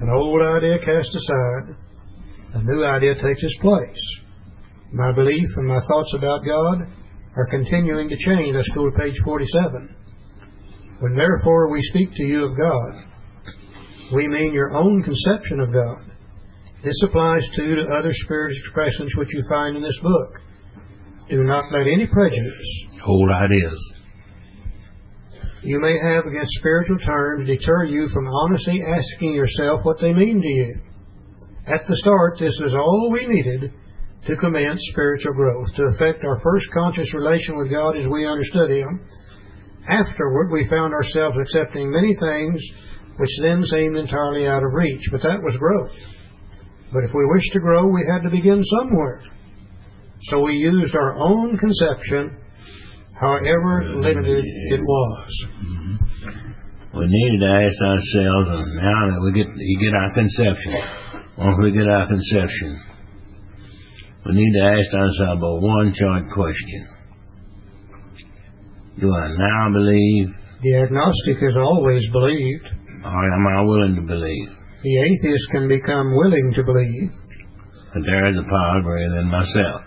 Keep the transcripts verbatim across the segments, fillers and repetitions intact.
An old idea cast aside, a new idea takes its place. My belief and my thoughts about God are continuing to change. Let's go to page forty-seven. When therefore we speak to you of God, we mean your own conception of God. This applies too to other spiritual expressions which you find in this book. Do not let any prejudice, old ideas, you may have against spiritual terms deter you from honestly asking yourself what they mean to you. At the start, this is all we needed to commence spiritual growth, to effect our first conscious relation with God as we understood Him. Afterward, we found ourselves accepting many things which then seemed entirely out of reach, but that was growth. But if we wished to grow, we had to begin somewhere. So we used our own conception, however limited it was. Mm-hmm. We needed to ask ourselves, and now that we get, you get our conception, once we get our conception, we need to ask ourselves a one short question. Do I now believe? The agnostic has always believed. Or am I willing to believe? The atheist can become willing to believe. But there is a power greater than myself.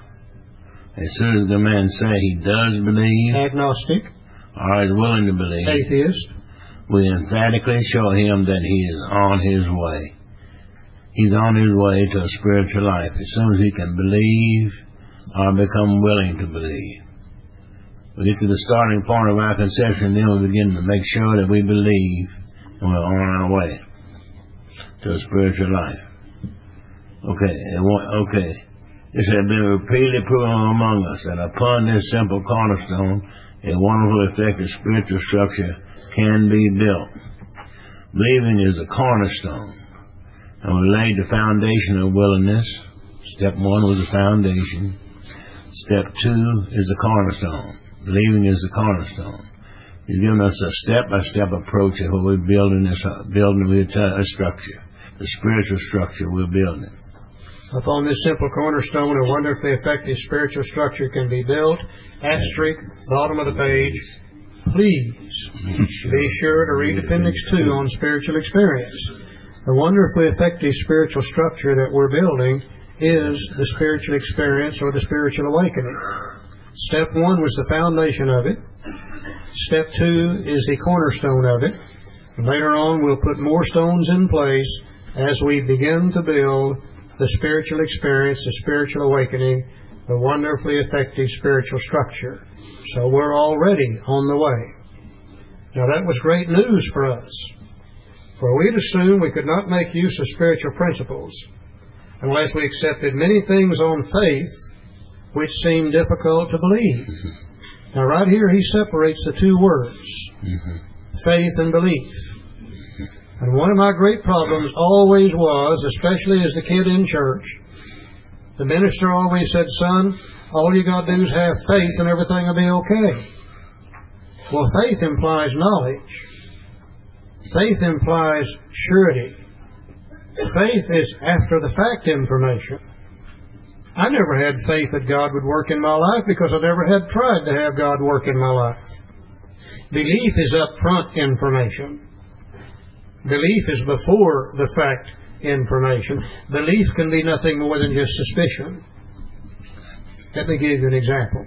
As soon as the man say he does believe, agnostic, or is willing to believe, atheist, we emphatically show him that he is on his way. He's on his way to a spiritual life as soon as he can believe or become willing to believe. We get to the starting point of our conception, then we begin to make sure that we believe and we're on our way to a spiritual life. Okay, okay. This has been repeatedly proven among us that upon this simple cornerstone, a wonderful effective spiritual structure can be built. Believing is the cornerstone. And we laid the foundation of willingness. Step one was the foundation. Step two is the cornerstone. Believing is the cornerstone. He's given us a step-by-step approach of what we're building this building with a structure, the spiritual structure we're building. Upon this simple cornerstone, a wonderfully effective spiritual structure can be built. Asterisk, bottom of the page. Please be sure to read Appendix two on spiritual experience. The wonderfully effective spiritual structure that we're building is the spiritual experience or the spiritual awakening. Step one was the foundation of it. Step two is the cornerstone of it. And later on, we'll put more stones in place as we begin to build the spiritual experience, the spiritual awakening, the wonderfully effective spiritual structure. So we're already on the way. Now that was great news for us. For we'd assumed we could not make use of spiritual principles unless we accepted many things on faith which seemed difficult to believe. Now right here he separates the two words, mm-hmm. faith and belief. And one of my great problems always was, especially as a kid in church, the minister always said, son, all you got to do is have faith and everything will be okay. Well, faith implies knowledge. Faith implies surety. Faith is after the fact information. I never had faith that God would work in my life because I never had tried to have God work in my life. Belief is upfront information. Belief is before the fact information. Belief can be nothing more than just suspicion. Let me give you an example.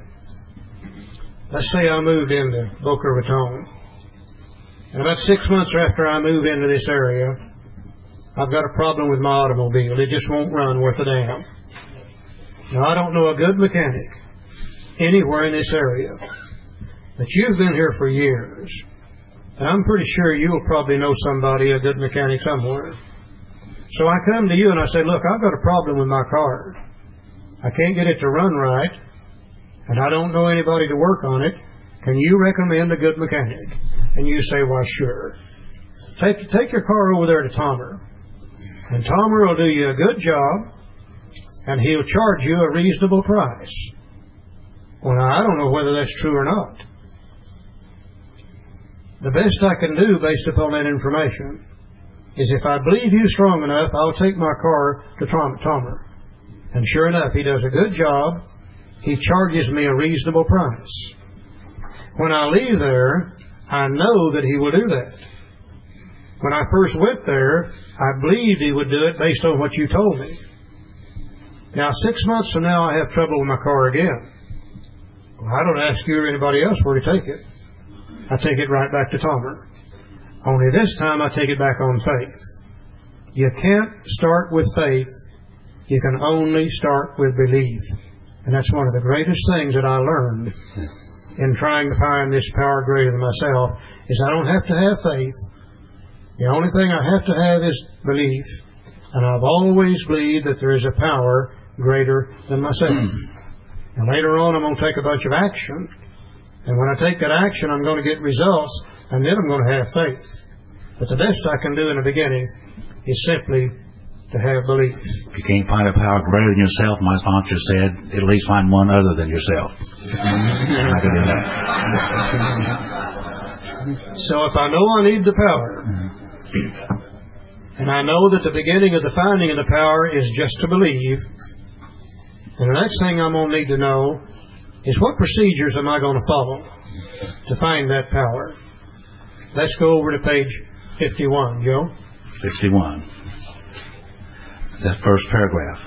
Let's say I moved into Boca Raton. And about six months after I move into this area, I've got a problem with my automobile. It just won't run worth a damn. Now, I don't know a good mechanic anywhere in this area. But you've been here for years. And I'm pretty sure you'll probably know somebody, a good mechanic somewhere. So I come to you and I say, look, I've got a problem with my car. I can't get it to run right. And I don't know anybody to work on it. Can you recommend a good mechanic? And you say, why, sure. Take, take your car over there to Tomer. And Tomer will do you a good job. And he'll charge you a reasonable price. Well, now, I don't know whether that's true or not. The best I can do based upon that information is if I believe you strong enough, I'll take my car to Tomer. And sure enough, he does a good job. He charges me a reasonable price. When I leave there, I know that he will do that. When I first went there, I believed he would do it based on what you told me. Now, six months from now, I have trouble with my car again. Well, I don't ask you or anybody else where to take it. I take it right back to Tomer. Only this time I take it back on faith. You can't start with faith. You can only start with belief. And that's one of the greatest things that I learned in trying to find this power greater than myself, is I don't have to have faith. The only thing I have to have is belief. And I've always believed that there is a power greater than myself. And later on I'm going to take a bunch of action. And when I take that action, I'm going to get results, and then I'm going to have faith. But the best I can do in the beginning is simply to have belief. If you can't find a power greater than yourself, my sponsor said, at least find one other than yourself. I can do that. So if I know I need the power, and I know that the beginning of the finding of the power is just to believe, then the next thing I'm going to need to know is what procedures am I going to follow to find that power. Let's go over to page fifty-one, Joe. fifty-one. That first paragraph.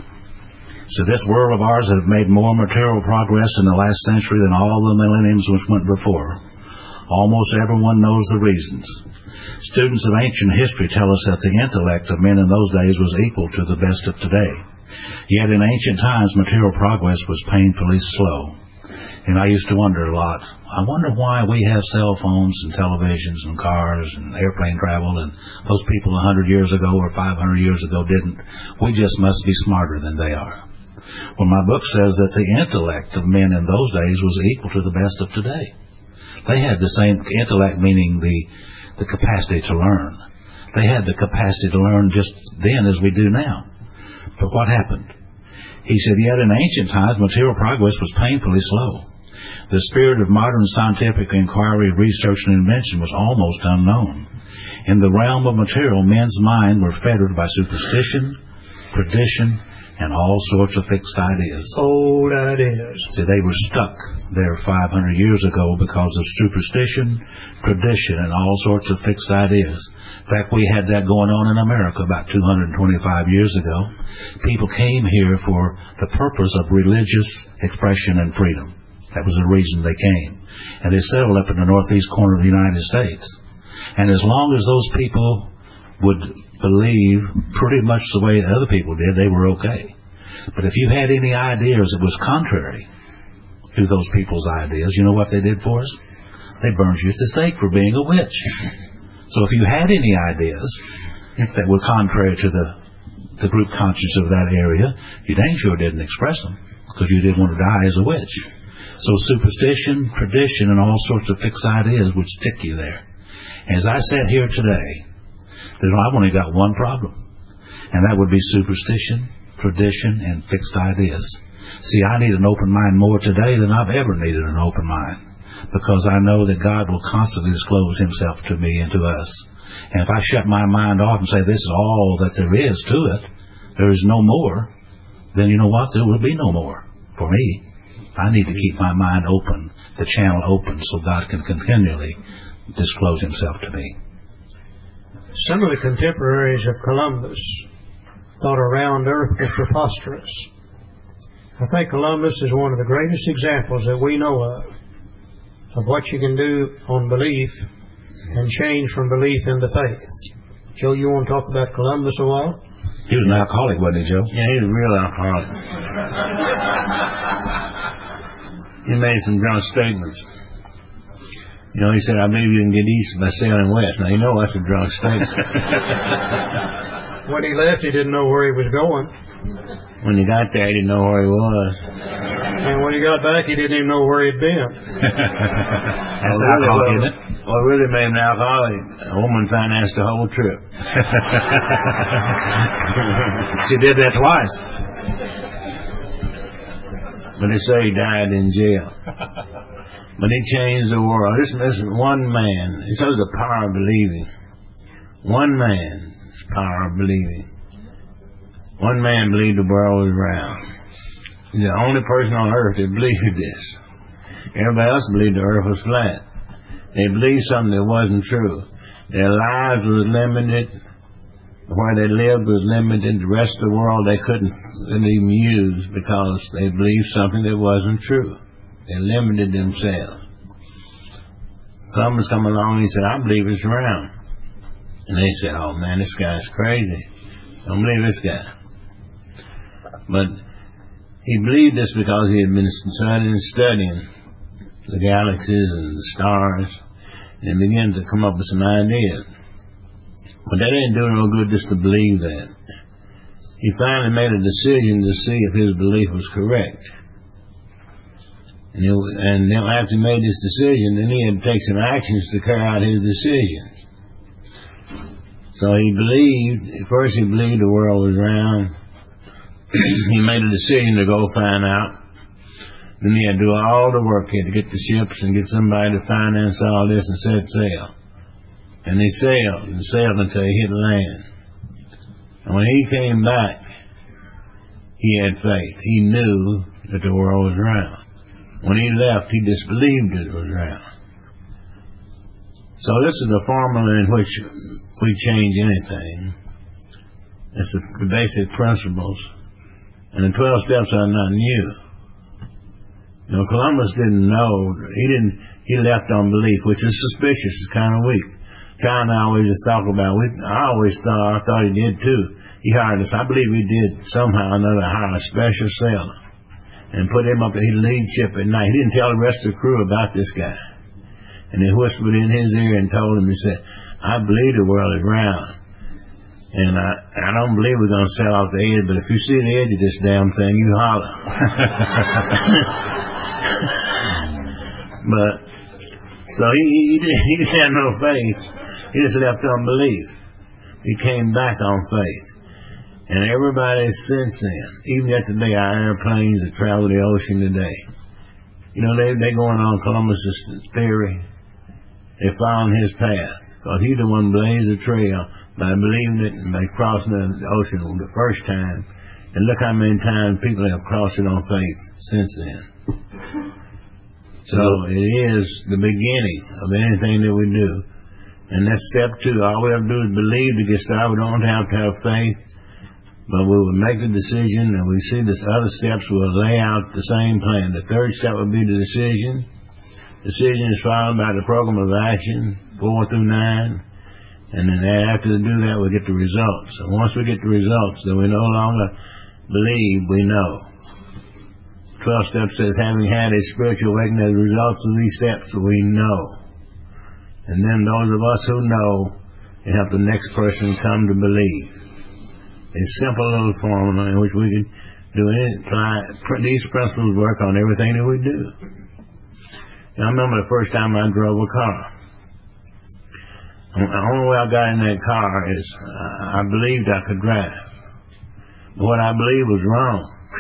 So this world of ours has made more material progress in the last century than all the millenniums which went before. Almost everyone knows the reasons. Students of ancient history tell us that the intellect of men in those days was equal to the best of today. Yet in ancient times, material progress was painfully slow. And I used to wonder a lot, I wonder why we have cell phones and televisions and cars and airplane travel, and those people a hundred years ago or five hundred years ago didn't. We just must be smarter than they are. Well, my book says that the intellect of men in those days was equal to the best of today. They had the same intellect, meaning the, the capacity to learn. They had the capacity to learn just then as we do now. But what happened? He said, yet in ancient times, material progress was painfully slow. The spirit of modern scientific inquiry, research, and invention was almost unknown. In the realm of material, men's minds were fettered by superstition, tradition, and all sorts of fixed ideas. Old ideas. See, they were stuck there five hundred years ago because of superstition, tradition, and all sorts of fixed ideas. In fact, we had that going on in America about two hundred twenty-five years ago. People came here for the purpose of religious expression and freedom. That was the reason they came. And they settled up in the northeast corner of the United States. And as long as those people would believe pretty much the way other people did, they were okay. But if you had any ideas that was contrary to those people's ideas, you know what they did for us? They burned you at the stake for being a witch. So if you had any ideas that were contrary to the, the group conscience of that area, you dang sure didn't express them, because you didn't want to die as a witch. So superstition, tradition, and all sorts of fixed ideas would stick you there. As I sat here today, I've only got one problem, and that would be superstition, tradition, and fixed ideas. See, I need an open mind more today than I've ever needed an open mind, because I know that God will constantly disclose himself to me and to us. And if I shut my mind off and say this is all that there is to it, there is no more, then you know what? There will be no more for me. I need to keep my mind open, the channel open, so God can continually disclose himself to me. Some of the contemporaries of Columbus thought a round earth was preposterous. I think Columbus is one of the greatest examples that we know of, of what you can do on belief and change from belief into faith. Joe, you want to talk about Columbus a while? He was an alcoholic, wasn't he, Joe? Yeah, he was a real alcoholic. He made some drunk statements. You know, he said, I believe you can get east by sailing west. Now, you know that's a drunk statement. When he left, he didn't know where he was going. When he got there, he didn't know where he was. And when he got back, he didn't even know where he'd been. That's well, really, alcoholic, well, isn't it? What really made him an alcoholic, a woman financed the whole trip. She did that twice. But they say he died in jail. But he changed the world. This, this one man, it shows the power of believing. One man's power of believing. One man believed the world was round. He's the only person on earth that believed this. Everybody else believed the earth was flat. They believed something that wasn't true. Their lives was limited. Where they lived was limited. The rest of the world they couldn't, couldn't even use because they believed something that wasn't true. They limited themselves. Columbus come along and he said, I believe it's round. And they said, oh man, this guy's crazy. Don't believe this guy. But he believed this because he had been studying and studying the galaxies and the stars, and he began to come up with some ideas. But that didn't do no good just to believe that. He finally made a decision to see if his belief was correct. And, it, and then after he made this decision, then he had to take some actions to carry out his decision. So he believed, at first he believed the world was round. He made a decision to go find out. Then he had to do all the work. He had to get the ships and get somebody to finance all this and set sail. And he sailed and sailed until he hit land. And when he came back, he had faith. He knew that the world was round. When he left, he disbelieved it was round. So this is the formula in which we change anything. It's the, the basic principles. And the twelve steps are not new. You know, Columbus didn't know. He didn't. He left on belief, which is suspicious. It's kind of weak. John always just talk about. We, I always thought. I thought he did too. He hired us. I believe he did somehow or another hire a special sailor and put him up. He'd lead ship at night. He didn't tell the rest of the crew about this guy. And he whispered in his ear and told him. He said, "I believe the world is round, and I I don't believe we're going to sail off the edge. But if you see the edge of this damn thing, you holler." But so he he, he didn't have no faith. He just left on belief. He came back on faith. And everybody since then, even yet today, our airplanes that travel the ocean today, you know, they they going on Columbus's theory. They following his path. Because he's the one blazed the trail by believing it and by crossing the ocean the first time. And look how many times people have crossed it on faith since then. So it is the beginning of anything that we do. And that's step two. All we have to do is believe to get started. We don't have to have faith. But we will make the decision, and we see the other steps will lay out the same plan. The third step will be the decision. Decision is followed by the program of action, four through nine. And then after we do that, we get the results. And once we get the results, then we no longer believe, we know. Twelve steps says, having had a spiritual awakening as a result of these steps, we know. And then those of us who know, they help the next person come to believe. A simple little formula in which we can do any, apply, these principles work on everything that we do. Now, I remember the first time I drove a car. The only way I got in that car is uh, I believed I could drive. But what I believed was wrong.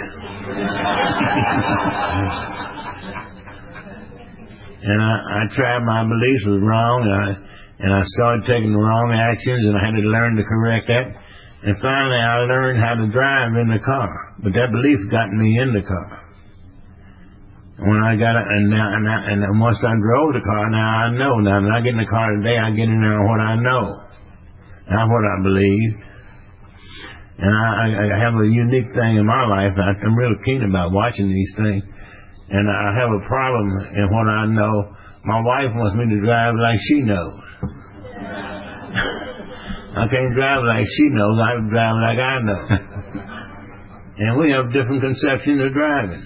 And I, I tried my beliefs was wrong, and I, and I started taking the wrong actions, and I had to learn to correct that. And finally, I learned how to drive in the car. But that belief got me in the car. And when I got it, and now, and, I, and once I drove the car, now I know. Now, when I get in the car today, I get in there on what I know, not what I believe. And I, I have a unique thing in my life. I'm real keen about watching these things. And I have a problem in what I know. My wife wants me to drive like she knows. I can't drive like she knows. I drive like I know. And we have different conceptions of driving.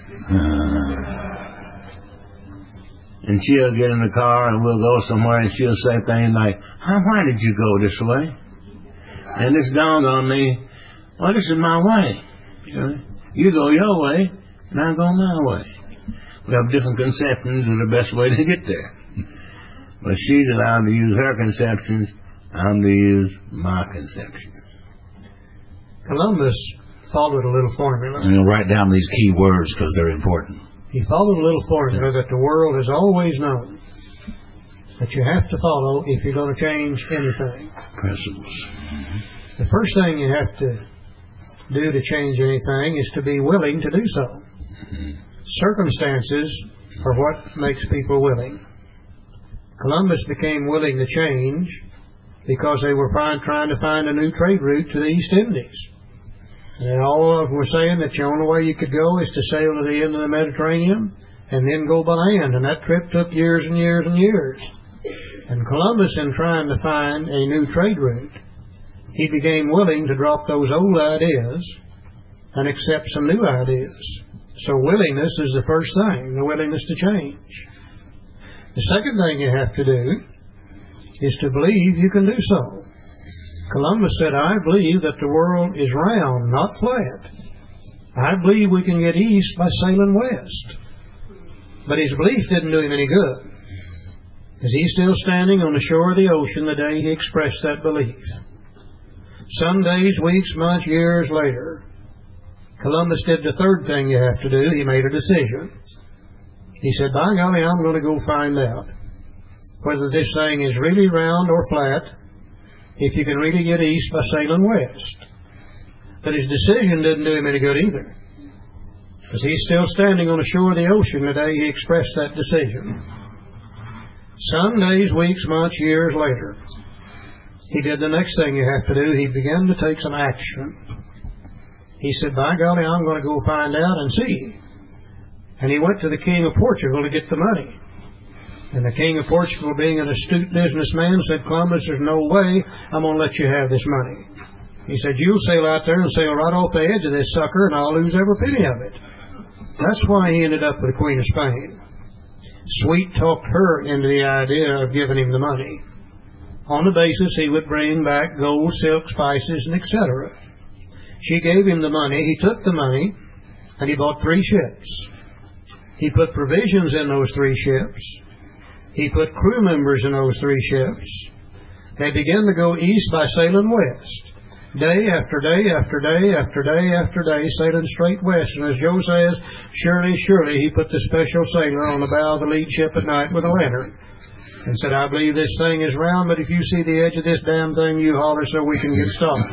And she'll get in the car and we'll go somewhere and she'll say things like, "How, why did you go this way?" And this dawned on me, well, this is my way. You know, you go your way and I go my way. We have different conceptions of the best way to get there. But she's allowed to use her conceptions. I'm to use my conceptions. Columbus followed a little formula. And you'll write down these key words because they're important. He followed a little formula that the world has always known that you have to follow if you're going to change anything. Principles. The first thing you have to do to change anything is to be willing to do so. Mm-hmm. Circumstances are what makes people willing. Columbus became willing to change because they were find, trying to find a new trade route to the East Indies. And all of them were saying that the only way you could go is to sail to the end of the Mediterranean and then go by land. And that trip took years and years and years. And Columbus, in trying to find a new trade route, he became willing to drop those old ideas and accept some new ideas. So willingness is the first thing, the willingness to change. The second thing you have to do is to believe you can do so. Columbus said, I believe that the world is round, not flat. I believe we can get east by sailing west. But his belief didn't do him any good, because he's still standing on the shore of the ocean the day he expressed that belief. Some days, weeks, months, years later, Columbus did the third thing you have to do. He made a decision. He said, by golly, I'm going to go find out whether this thing is really round or flat, if you can really get east by sailing west. But his decision didn't do him any good either, because he's still standing on the shore of the ocean the day he expressed that decision. Some days, weeks, months, years later, he did the next thing you have to do. He began to take some action. He said, by golly, I'm going to go find out and see. And he went to the king of Portugal to get the money. And the king of Portugal, being an astute businessman, said, Columbus, there's no way I'm going to let you have this money. He said, you'll sail out there and sail right off the edge of this sucker, and I'll lose every penny of it. That's why he ended up with the Queen of Spain. Sweet talked her into the idea of giving him the money, on the basis he would bring back gold, silk, spices, and et cetera. She gave him the money. He took the money, and he bought three ships. He put provisions in those three ships. He put crew members in those three ships. They began to go east by sailing west. Day after day after day after day after day, sailing straight west. And as Joe says, surely, surely he put the special sailor on the bow of the lead ship at night with a lantern and said, I believe this thing is round, but if you see the edge of this damn thing, you holler so we can get stopped.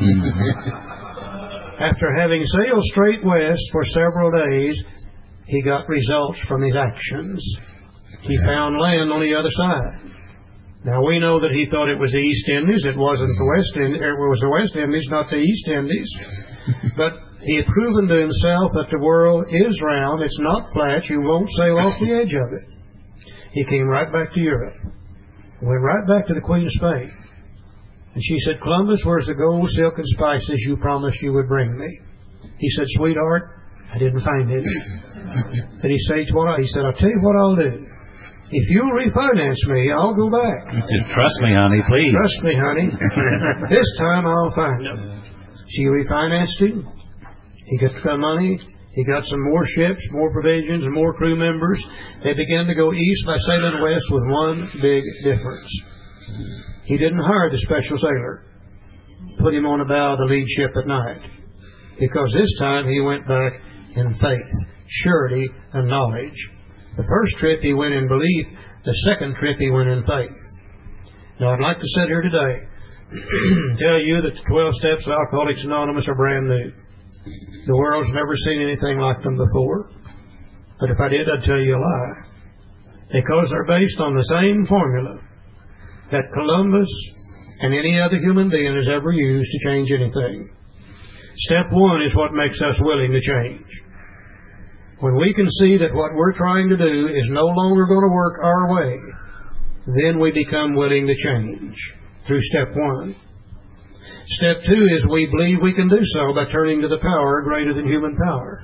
After having sailed straight west for several days, he got results from his actions. He found land on the other side. Now we know that he thought it was the East Indies. It wasn't the West Indies. It was the West Indies, not the East Indies. But he had proven to himself that the world is round. It's not flat. You won't sail off the edge of it. He came right back to Europe. Went right back to the Queen of Spain. And she said, Columbus, where's the gold, silk, and spices you promised you would bring me? He said, sweetheart, I didn't find any. Did he say, what? He said, I'll tell you what I'll do. If you'll refinance me, I'll go back. He said, trust me, honey, please. Trust me, honey. This time I'll find him. She refinanced him. He got the money. He got some more ships, more provisions, and more crew members. They began to go east by sailing west with one big difference. He didn't hire the special sailor, put him on the bow of the lead ship at night, because this time he went back in faith, surety, and knowledge. The first trip he went in belief. The second trip he went in faith. Now I'd like to sit here today and tell you that the twelve steps of Alcoholics Anonymous are brand new. The world's never seen anything like them before. But if I did, I'd tell you a lie. Because they're based on the same formula that Columbus and any other human being has ever used to change anything. Step one is what makes us willing to change. When we can see that what we're trying to do is no longer going to work our way, then we become willing to change through step one. Step two is we believe we can do so by turning to the power greater than human power.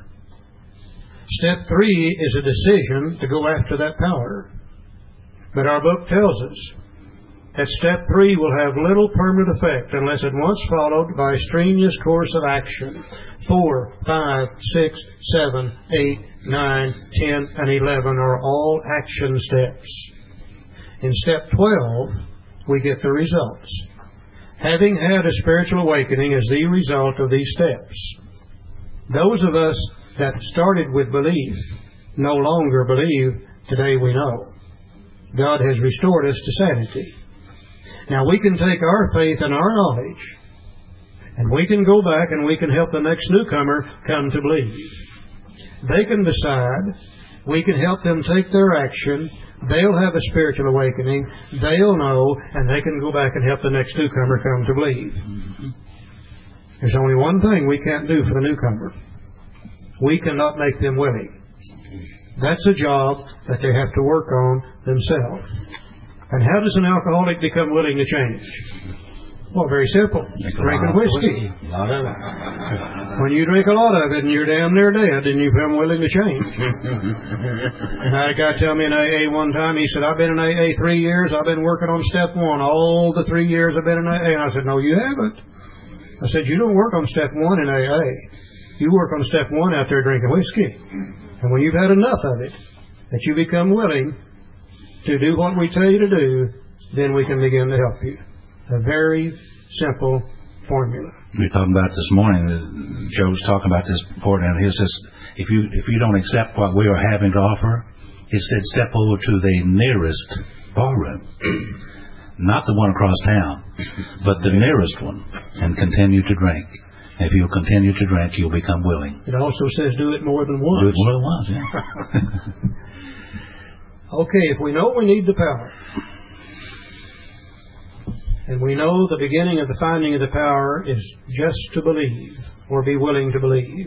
Step three is a decision to go after that power. But our book tells us that step three will have little permanent effect unless at once followed by a strenuous course of action. Four, five, six, seven, eight, nine, ten, and eleven are all action steps. In step twelve, we get the results. Having had a spiritual awakening as the result of these steps, those of us that started with belief no longer believe. Today we know. God has restored us to sanity. Now we can take our faith and our knowledge, and we can go back and we can help the next newcomer come to believe. They can decide We can help them take their action. They'll have a spiritual awakening. They'll know, and they can go back and help the next newcomer come to believe. There's only one thing we can't do for the newcomer. We cannot make them willing. That's a job that they have to work on themselves. And how does an alcoholic become willing to change? Well, very simple. Drinking whiskey. A lot of it. When you drink a lot of it and you're damn near dead, then you become willing to change. And I had a guy tell me in A A one time, he said, I've been in A A three years, I've been working on step one all the three years I've been in A A. And I said, no, you haven't. I said, you don't work on step one in A A. You work on step one out there drinking whiskey. And when you've had enough of it, that you become willing to do what we tell you to do, then we can begin to help you. A very simple formula. We were talking about this morning. Joe was talking about this before, and he says, if you if you don't accept what we are having to offer, he said, step over to the nearest barroom, not the one across town, but the nearest one, and continue to drink. If you'll continue to drink, you'll become willing. It also says do it more than once. Do it more than once, yeah. Okay, if we know we need the power, and we know the beginning of the finding of the power is just to believe, or be willing to believe.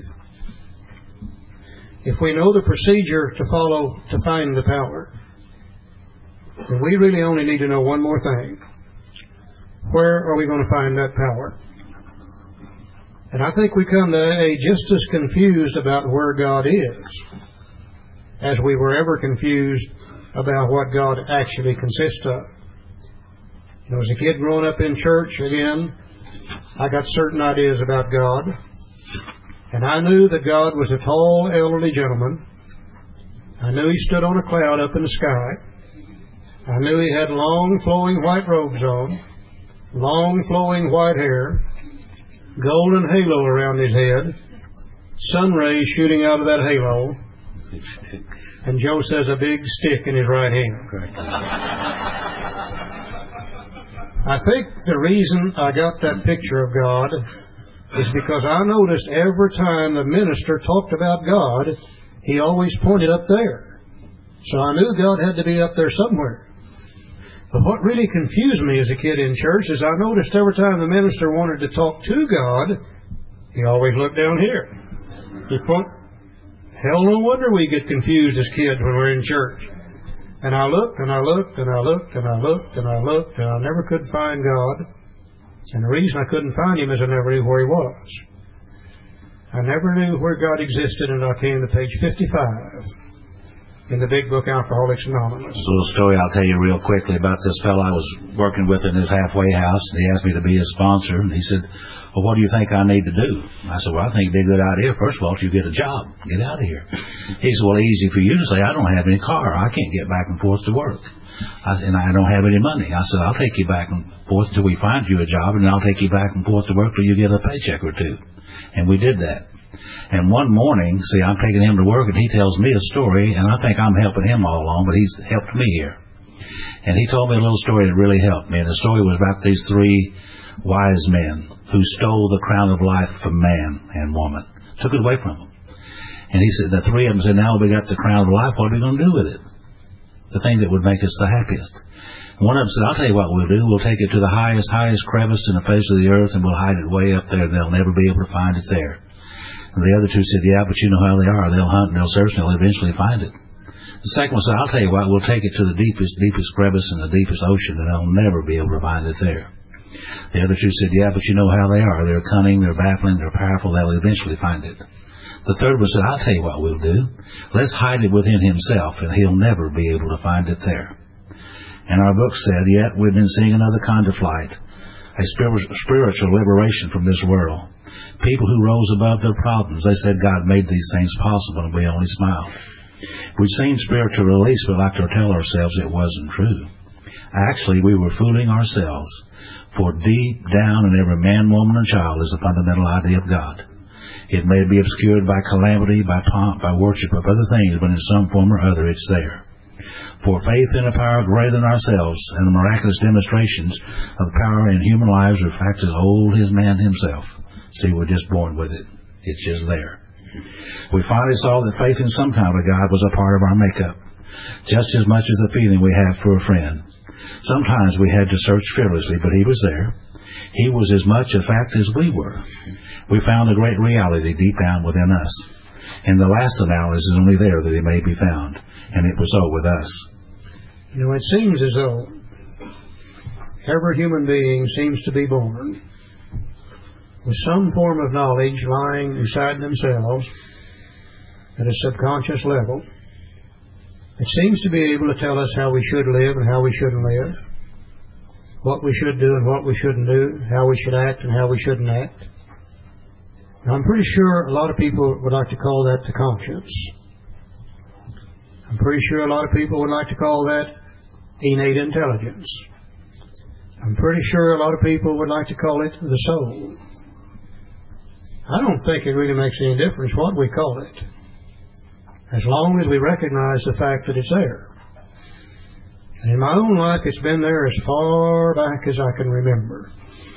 If we know the procedure to follow to find the power, then we really only need to know one more thing. Where are we going to find that power? And I think we come to A A just as confused about where God is as we were ever confused about what God actually consists of. You know, as a kid growing up in church, again, I got certain ideas about God. And I knew that God was a tall, elderly gentleman. I knew He stood on a cloud up in the sky. I knew He had long, flowing white robes on, long, flowing white hair, golden halo around His head, sun rays shooting out of that halo, and Joe says a big stick in His right hand. I think the reason I got that picture of God is because I noticed every time the minister talked about God, he always pointed up there. So I knew God had to be up there somewhere. But what really confused me as a kid in church is I noticed every time the minister wanted to talk to God, he always looked down here. He point. Hell, no wonder we get confused as kids when we're in church. And I looked, and I looked, and I looked, and I looked, and I looked, and I never could find God. And the reason I couldn't find Him is I never knew where He was. I never knew where God existed until I came to page fifty-five in the big book Alcoholics Anonymous. A little story I'll tell you real quickly about this fellow I was working with in his halfway house, and he asked me to be his sponsor, and he said, well, what do you think I need to do? I said, well, I think it'd be a good idea, first of all, to get a job. Get out of here. He said, well, easy for you to say, I don't have any car. I can't get back and forth to work. I, and I don't have any money. I said, I'll take you back and forth till we find you a job, and then I'll take you back and forth to work till you get a paycheck or two. And we did that. And one morning, see, I'm taking him to work, and he tells me a story, and I think I'm helping him all along, but he's helped me here. And he told me a little story that really helped me. And the story was about these three wise men who stole the crown of life from man and woman, took it away from them. And he said, the three of them said, now we got the crown of life, what are we going to do with it? The thing that would make us the happiest. And one of them said, I'll tell you what we'll do. We'll take it to the highest, highest crevice in the face of the earth, and we'll hide it way up there. They'll never be able to find it there. And the other two said, yeah, but you know how they are. They'll hunt and they'll search and they'll eventually find it. The second one said, I'll tell you what, we'll take it to the deepest, deepest crevice in the deepest ocean, and they'll never be able to find it there. The other two said, yeah, but you know how they are. They're cunning, they're baffling, they're powerful. They'll eventually find it. The third one said, I'll tell you what we'll do. Let's hide it within himself, and he'll never be able to find it there. And our book said, yet we've been seeing another kind of flight, a spiritual liberation from this world. People who rose above their problems. They said God made these things possible, and we only smiled. We've seen spiritual release, but like to tell ourselves it wasn't true. Actually, we were fooling ourselves, for deep down in every man, woman, and child is a fundamental idea of God. It may be obscured by calamity, by pomp, by worship of other things, but in some form or other it's there. For faith in a power greater than ourselves and the miraculous demonstrations of power in human lives are facts as old as man himself. See, we're just born with it. It's just there. We finally saw that faith in some kind of God was a part of our makeup, just as much as the feeling we have for a friend. Sometimes we had to search fearlessly, but He was there. He was as much a fact as we were. We found a great reality deep down within us. In the last analysis, is only there that He may be found, and it was so with us. You know, it seems as though every human being seems to be born with some form of knowledge lying inside themselves at a subconscious level. It seems to be able to tell us how we should live and how we shouldn't live, what we should do and what we shouldn't do, how we should act and how we shouldn't act. Now, I'm pretty sure a lot of people would like to call that the conscience. I'm pretty sure a lot of people would like to call that innate intelligence. I'm pretty sure a lot of people would like to call it the soul. I don't think it really makes any difference what we call it, as long as we recognize the fact that it's there. And in my own life, it's been there as far back as I can remember.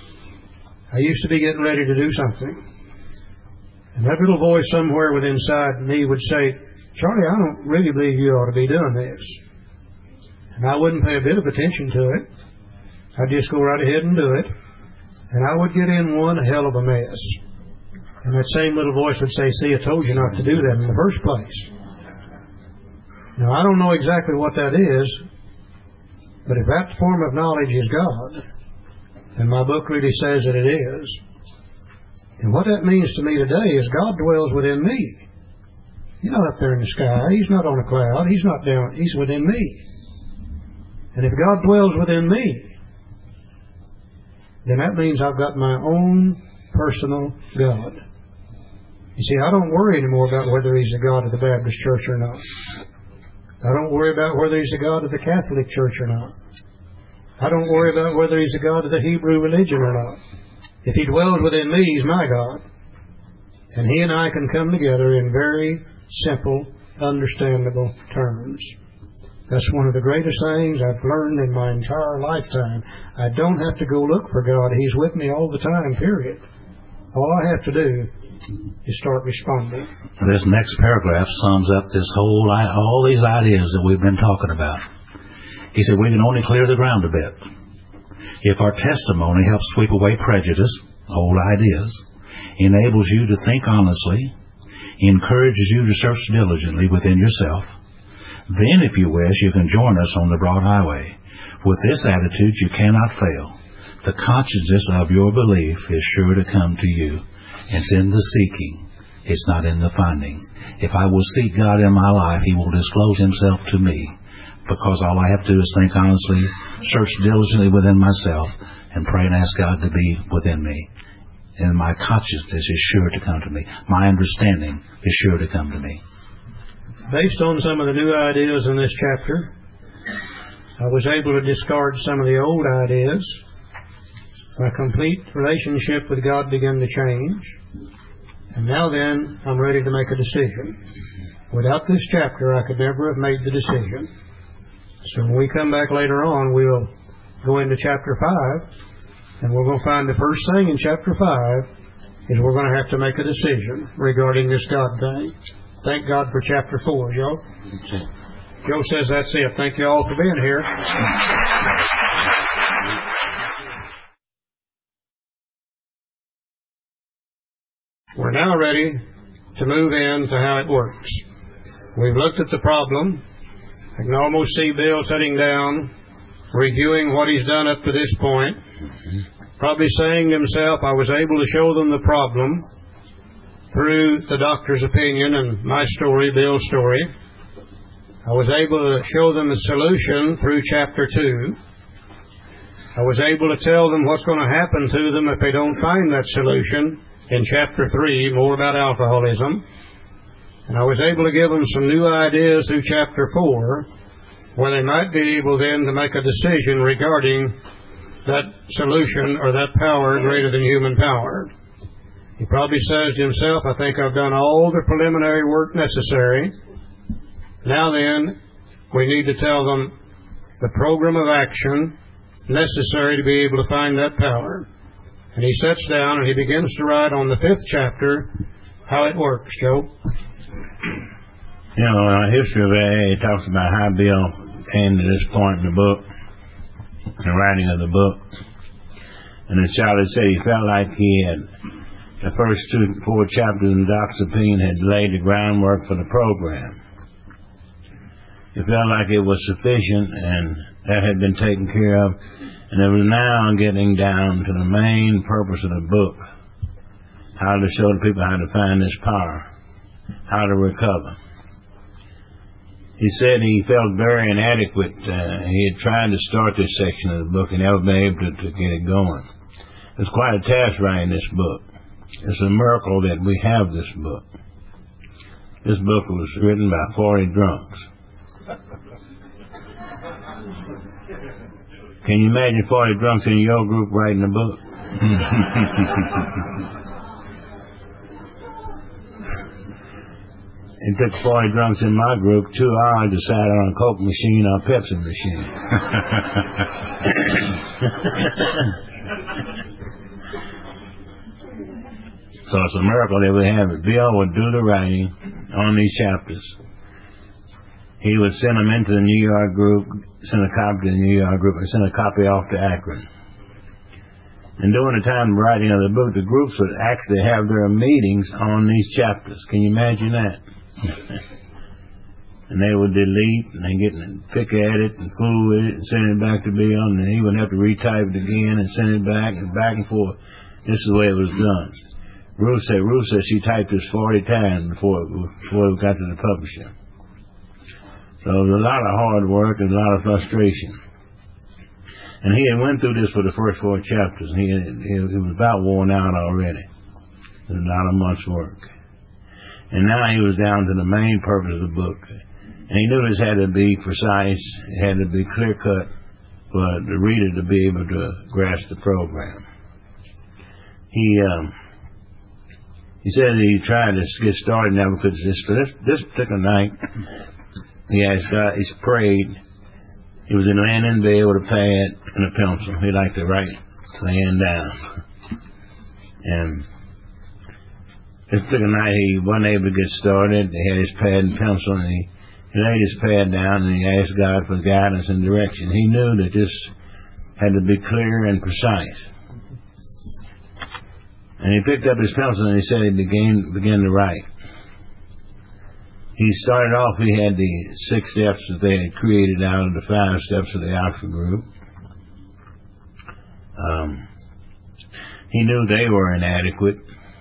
I used to be getting ready to do something, and that little voice somewhere within inside me would say, "Charlie, I don't really believe you ought to be doing this." And I wouldn't pay a bit of attention to it. I'd just go right ahead and do it. And I would get in one hell of a mess. And that same little voice would say, "See, I told you not to do that in the first place." Now, I don't know exactly what that is, but if that form of knowledge is God, and my book really says that it is, and what that means to me today is God dwells within me. He's not up there in the sky. He's not on a cloud. He's not down. He's within me. And if God dwells within me, then that means I've got my own personal God. You see, I don't worry anymore about whether He's the God of the Baptist Church or not. I don't worry about whether He's the God of the Catholic Church or not. I don't worry about whether He's the God of the Hebrew religion or not. If He dwells within me, He's my God. And He and I can come together in very simple, understandable terms. That's one of the greatest things I've learned in my entire lifetime. I don't have to go look for God. He's with me all the time, period. All I have to do is start responding. This next paragraph sums up this whole, all these ideas that we've been talking about. He said we can only clear the ground a bit if our testimony helps sweep away prejudice, old ideas, enables you to think honestly, encourages you to search diligently within yourself. Then, if you wish, you can join us on the broad highway. With this attitude, you cannot fail. The consciousness of your belief is sure to come to you. It's in the seeking. It's not in the finding. If I will seek God in my life, He will disclose Himself to me, because all I have to do is think honestly, search diligently within myself, and pray and ask God to be within me. And my consciousness is sure to come to me. My understanding is sure to come to me. Based on some of the new ideas in this chapter, I was able to discard some of the old ideas. My complete relationship with God began to change. And now then, I'm ready to make a decision. Without this chapter, I could never have made the decision. So when we come back later on, we'll go into chapter five, and we're going to find the first thing in chapter five is we're going to have to make a decision regarding this God thing. Thank God for chapter four, Joe. Okay. Joe says that's it. Thank you all for being here. We're now ready to move into how it works. We've looked at the problem. I can almost see Bill sitting down, reviewing what he's done up to this point, probably saying to himself, I was able to show them the problem through the doctor's opinion and my story, Bill's story. I was able to show them the solution through chapter two. I was able to tell them what's going to happen to them if they don't find that solution in chapter three, more about alcoholism. And I was able to give them some new ideas through chapter four, where they might be able then to make a decision regarding that solution or that power greater than human power. He probably says to himself, I think I've done all the preliminary work necessary. Now then, we need to tell them the program of action necessary to be able to find that power. And he sits down and he begins to write on the fifth chapter how it works, Joe. You know, in our history of A A, it talks about how Bill came to this point in the book, the writing of the book. And as Charlie said, he felt like he had, the first two, four chapters in Doc's opinion had laid the groundwork for the program. It felt like it was sufficient, and that had been taken care of, and it was now getting down to the main purpose of the book, how to show the people how to find this power, how to recover. He said he felt very inadequate. Uh, he had tried to start this section of the book and never been able to, to get it going. It was quite a task writing this book. It's a miracle that we have this book. This book was written by forty drunks. Can you imagine forty drunks in your group writing a book? It took forty drunks in my group two hours to decide on a Coke machine or a Pepsi machine. So it's a miracle that we have it. Bill would do the writing on these chapters. He would send them into the New York group, send a copy to the New York group, and send a copy off to Akron. And during the time of writing of the book, the groups would actually have their meetings on these chapters. Can you imagine that? And they would delete, and they get and pick at it and fool with it and send it back to Bill, and then he would have to retype it again and send it back and back and forth. This is the way it was done. Ruth said, Ruth said she typed this forty times before it, before it got to the publisher. So it was a lot of hard work and a lot of frustration. And he had went through this for the first four chapters, and he, he, he was about worn out already. It was a lot of months' work. And now he was down to the main purpose of the book. And he knew this had to be precise, it had to be clear-cut for the reader to be able to grasp the program. He um, he said he tried to get started now because this, this, this particular night, he asked God, he prayed. He was in laying in bed with a pad and a pencil. He liked to write laying down. And this particular night he wasn't able to get started. He had his pad and pencil, and he, he laid his pad down and he asked God for guidance and direction. He knew that this had to be clear and precise. And he picked up his pencil and he said he began, began to write. He started off, he had the six steps that they had created out of the five steps of the Oxford group. Um, he knew they were inadequate.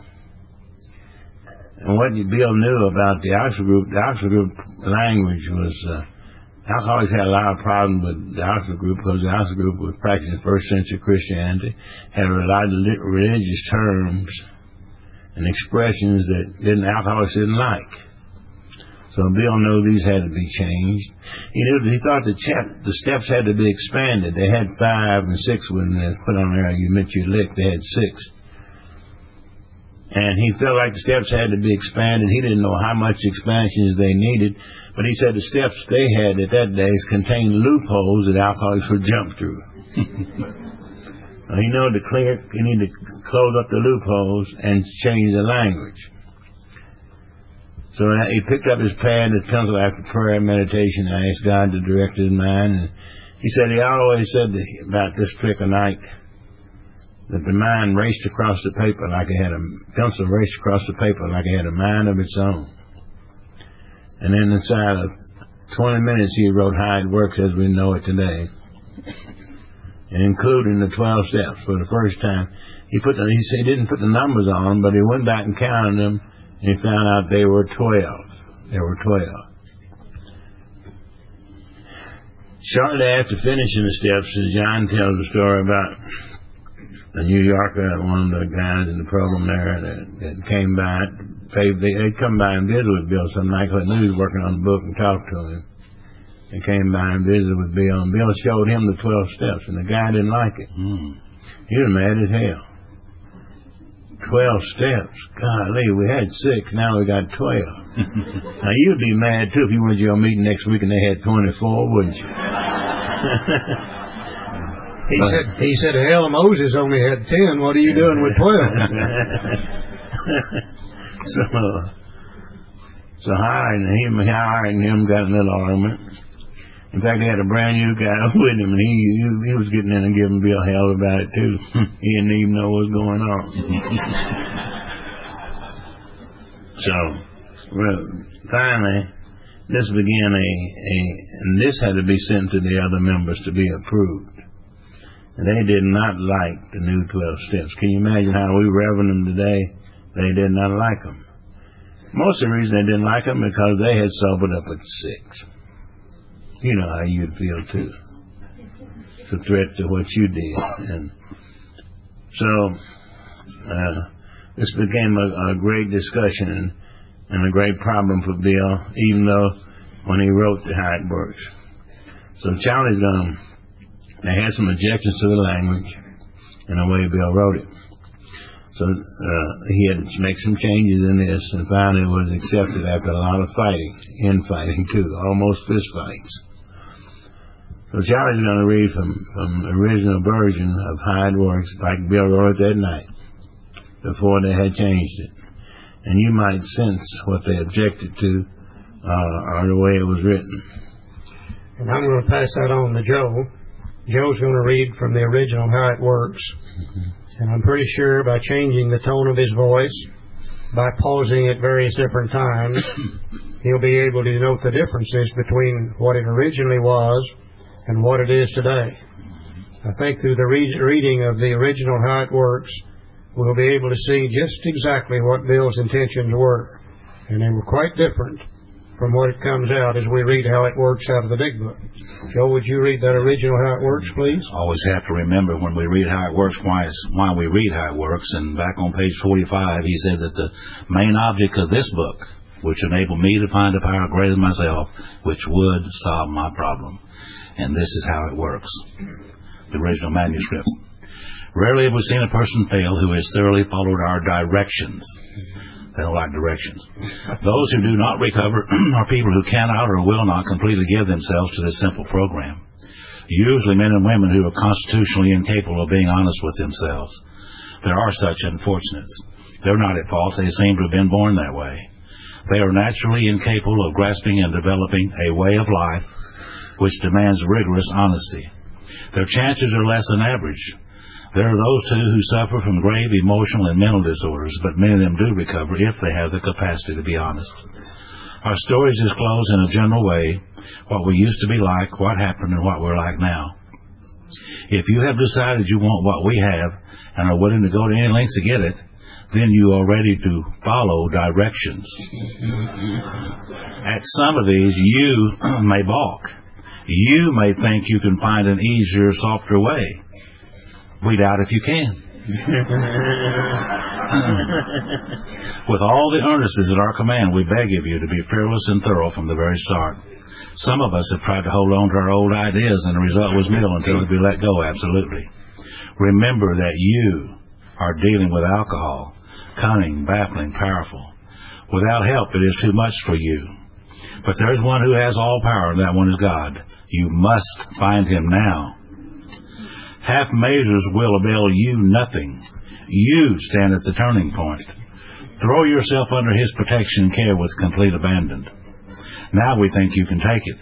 And what Bill knew about the Oxford group, the Oxford group language was, uh, alcoholics had a lot of problems with the Oxford group because the Oxford group was practicing first century Christianity, had a lot of religious terms and expressions that didn't, alcoholics didn't like. So Bill knew these had to be changed. He knew, he thought the, chap, the steps had to be expanded. They had five and six when they put on there, you meant you lick, they had six. And he felt like the steps had to be expanded. He didn't know how much expansions they needed, but he said the steps they had at that day contained loopholes that alcoholics would jump through. He knew to clear, he needed to close up the loopholes and change the language. So he picked up his pad and his pencil after prayer and meditation and asked God to direct his mind. And he said he always said about this trick of night that the mind raced across the paper like it had a pencil raced across the paper like it had a mind of its own. And then inside of twenty minutes he wrote How It Works as We Know It Today, and including the twelve steps for the first time. He put the, he, said he didn't put the numbers on, but he went back and counted them. And he found out they were twelve. There were twelve. Shortly after finishing the steps, John tells a story about a New Yorker, one of the guys in the program there that, that came by. They, they'd come by and visit with Bill some night because they knew he was working on the book and talked to him. They came by and visited with Bill, and Bill showed him the twelve steps, and the guy didn't like it. Mm. He was mad as hell. Twelve steps. Golly, we had six, now we got twelve. Now you'd be mad too if you went to your meeting next week and they had twenty-four, wouldn't you? He said, he said, hell, Moses only had ten. What are you doing with twelve? So, so hiring him, hiring him got in a little argument. In fact, he had a brand new guy with him, and he he, he was getting in and giving Bill hell about it too. He didn't even know what was going on. So, well, finally, this began a, a, and this had to be sent to the other members to be approved. And they did not like the new twelve steps. Can you imagine how we reverend them today? They did not like them. Most of the reason they didn't like them because they had sobered up at six. You know how you'd feel too. It's a threat to what you did. And so, uh, this became a, a great discussion and, and a great problem for Bill, even though when he wrote the How It Works. So Charlie's gonna, they had some objections to the language and the way Bill wrote it. So uh, he had to make some changes in this, and finally it was accepted after a lot of fighting, infighting too, almost fist fights. So Charlie's going to read from, from the original version of How It Works, like Bill wrote it that night, before they had changed it. And you might sense what they objected to, uh, or the way it was written. And I'm going to pass that on to Joe. Joe's going to read from the original How It Works. Mm-hmm. And I'm pretty sure by changing the tone of his voice, by pausing at various different times, he'll be able to note the differences between what it originally was and what it is today. I think through the re- reading of the original How It Works, we'll be able to see just exactly what Bill's intentions were. And they were quite different from what it comes out as we read How It Works out of the Big Book. Joe, would you read that original How It Works, please? Always have to remember when we read How It Works, why, it's, why we read How It Works. And back on page forty-five, he said that the main object of this book, which enabled me to find a power greater than myself, which would solve my problem. And this is how it works. The original manuscript. Rarely have we seen a person fail who has thoroughly followed our directions. They don't like directions. Those who do not recover are people who cannot or will not completely give themselves to this simple program. Usually men and women who are constitutionally incapable of being honest with themselves. There are such unfortunates. They're not at fault. They seem to have been born that way. They are naturally incapable of grasping and developing a way of life which demands rigorous honesty. Their chances are less than average. There are those, too, who suffer from grave emotional and mental disorders, but many of them do recover if they have the capacity to be honest. Our stories disclose in a general way what we used to be like, what happened, and what we're like now. If you have decided you want what we have and are willing to go to any lengths to get it, then you are ready to follow directions. At some of these, you may balk. You may think you can find an easier, softer way. We doubt if you can. With all the earnestness at our command, we beg of you to be fearless and thorough from the very start. Some of us have tried to hold on to our old ideas, and the result was nil until we let go, absolutely. Remember that you are dealing with alcohol, cunning, baffling, powerful. Without help, it is too much for you. But there's one who has all power, and that one is God. You must find him now. Half measures will avail you nothing. You stand at the turning point. Throw yourself under his protection and care with complete abandon. Now we think you can take it.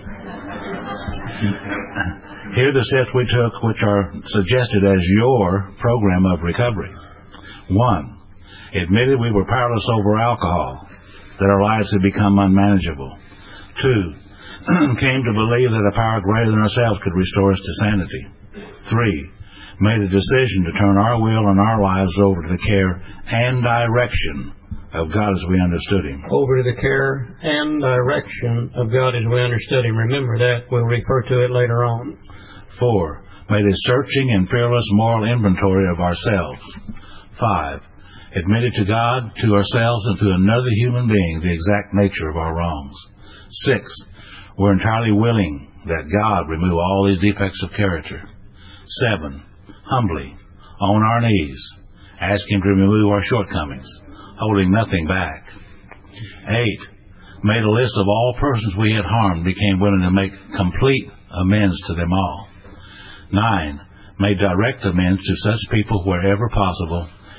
Here are the steps we took which are suggested as your program of recovery. One, admitted we were powerless over alcohol, that our lives had become unmanageable. Two, came to believe that a power greater than ourselves could restore us to sanity. Three, made a decision to turn our will and our lives over to the care and direction of God as we understood him. Over to the care and direction of God as we understood him. Remember that. We'll refer to it later on. Four, made a searching and fearless moral inventory of ourselves. Five, admitted to God, to ourselves, and to another human being the exact nature of our wrongs. Six, we're entirely willing that God remove all these defects of character. Seven, humbly, on our knees, ask him to remove our shortcomings, holding nothing back. Eight, made a list of all persons we had harmed, became willing to make complete amends to them all. Nine, made direct amends to such people wherever possible,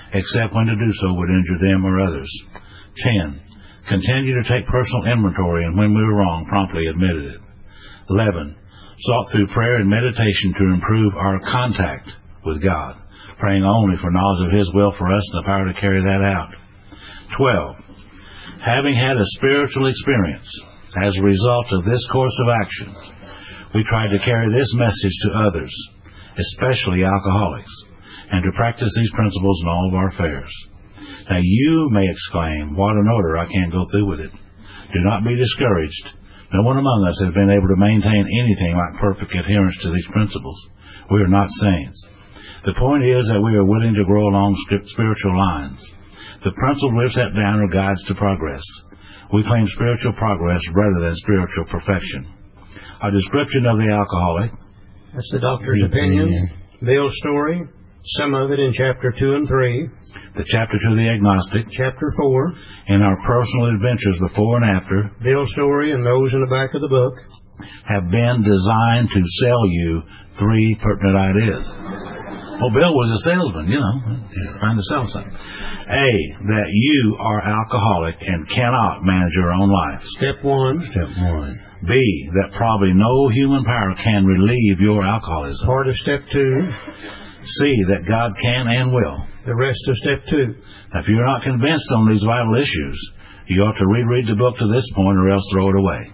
except when to do so would injure them or others. ten. Continue to take personal inventory, and when we were wrong, promptly admitted it. eleven. Sought through prayer and meditation to improve our contact with God, praying only for knowledge of His will for us and the power to carry that out. twelve. Having had a spiritual experience as a result of this course of action, we tried to carry this message to others, especially alcoholics, and to practice these principles in all of our affairs. Now you may exclaim, what an order, I can't go through with it. Do not be discouraged. No one among us has been able to maintain anything like perfect adherence to these principles. We are not saints. The point is that we are willing to grow along spiritual lines. The principles we've set down are guides to progress. We claim spiritual progress rather than spiritual perfection. Our description of the alcoholic. That's the doctor's opinion. Bill's story. Some of it in chapter two and three. The chapter to the agnostic. Chapter four. And our personal adventures before and after. Bill's story and those in the back of the book. Have been designed to sell you three pertinent ideas. Well, Bill was a salesman, you know, trying to sell something. A, that you are alcoholic and cannot manage your own life. Step one. Step one. B, that probably no human power can relieve your alcoholism. Part of step two. C, that God can and will. The rest of step two. Now, if you're not convinced on these vital issues, you ought to reread the book to this point or else throw it away.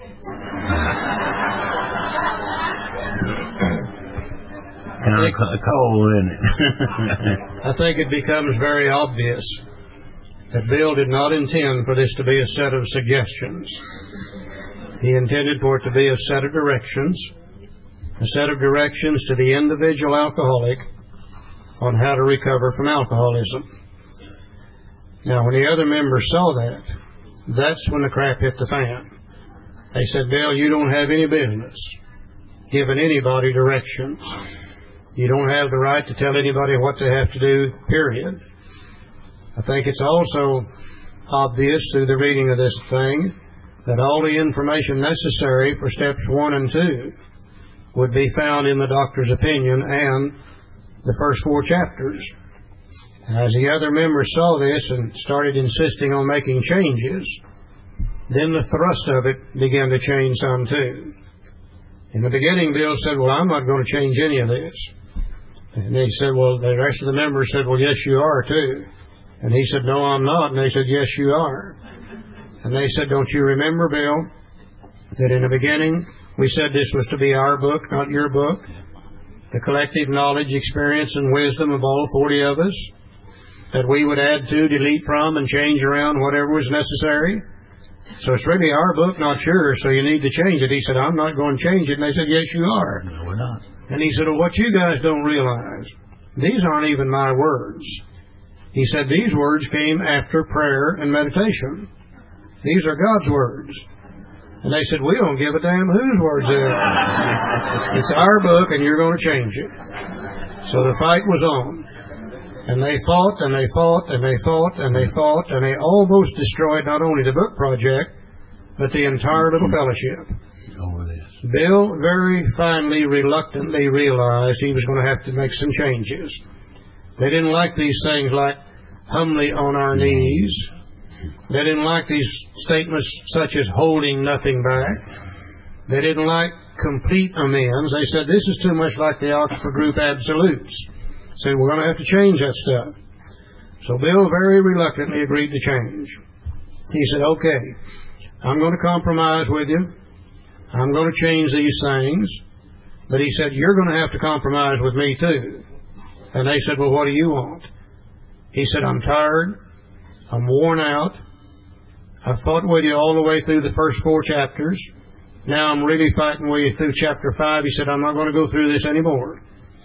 Kind of cold, isn't it? I think it becomes very obvious that Bill did not intend for this to be a set of suggestions. He intended for it to be a set of directions, a set of directions to the individual alcoholic on how to recover from alcoholism. Now, when the other members saw that, that's when the crap hit the fan. They said, Bill, you don't have any business giving anybody directions. You don't have the right to tell anybody what they have to do, period. I think it's also obvious through the reading of this thing that all the information necessary for steps one and two would be found in the doctor's opinion and the first four chapters. As the other members saw this and started insisting on making changes, then the thrust of it began to change some too. In the beginning, Bill said, well, I'm not going to change any of this. And they said, well, the rest of the members said, well, yes, you are too. And he said, no, I'm not. And they said, yes, you are. And they said, don't you remember, Bill, that in the beginning we said this was to be our book, not your book? The collective knowledge, experience, and wisdom of all forty of us, that we would add to, delete from, and change around whatever was necessary. So it's really our book, not yours, so you need to change it. He said, I'm not going to change it. And they said, yes, you are. No, we're not. And he said, well, what you guys don't realize, these aren't even my words. He said, these words came after prayer and meditation. These are God's words. And they said, we don't give a damn whose words they are. It's our book, and you're going to change it. So the fight was on. And they fought, and they fought, and they fought, and they fought, and they almost destroyed not only the book project, but the entire little fellowship. Over this. Bill very finally, reluctantly realized he was going to have to make some changes. They didn't like these things like humbly on our knees. They didn't like these statements such as holding nothing back. They didn't like complete amends. They said this is too much like the Oxford Group Absolutes. Said we're going to have to change that stuff. So Bill very reluctantly agreed to change. He said, okay, I'm going to compromise with you. I'm going to change these things. But he said, you're going to have to compromise with me too. And they said, well, what do you want? He said, I'm tired. I'm worn out. I've fought with you all the way through the first four chapters. Now I'm really fighting with you through chapter five. He said, I'm not going to go through this anymore.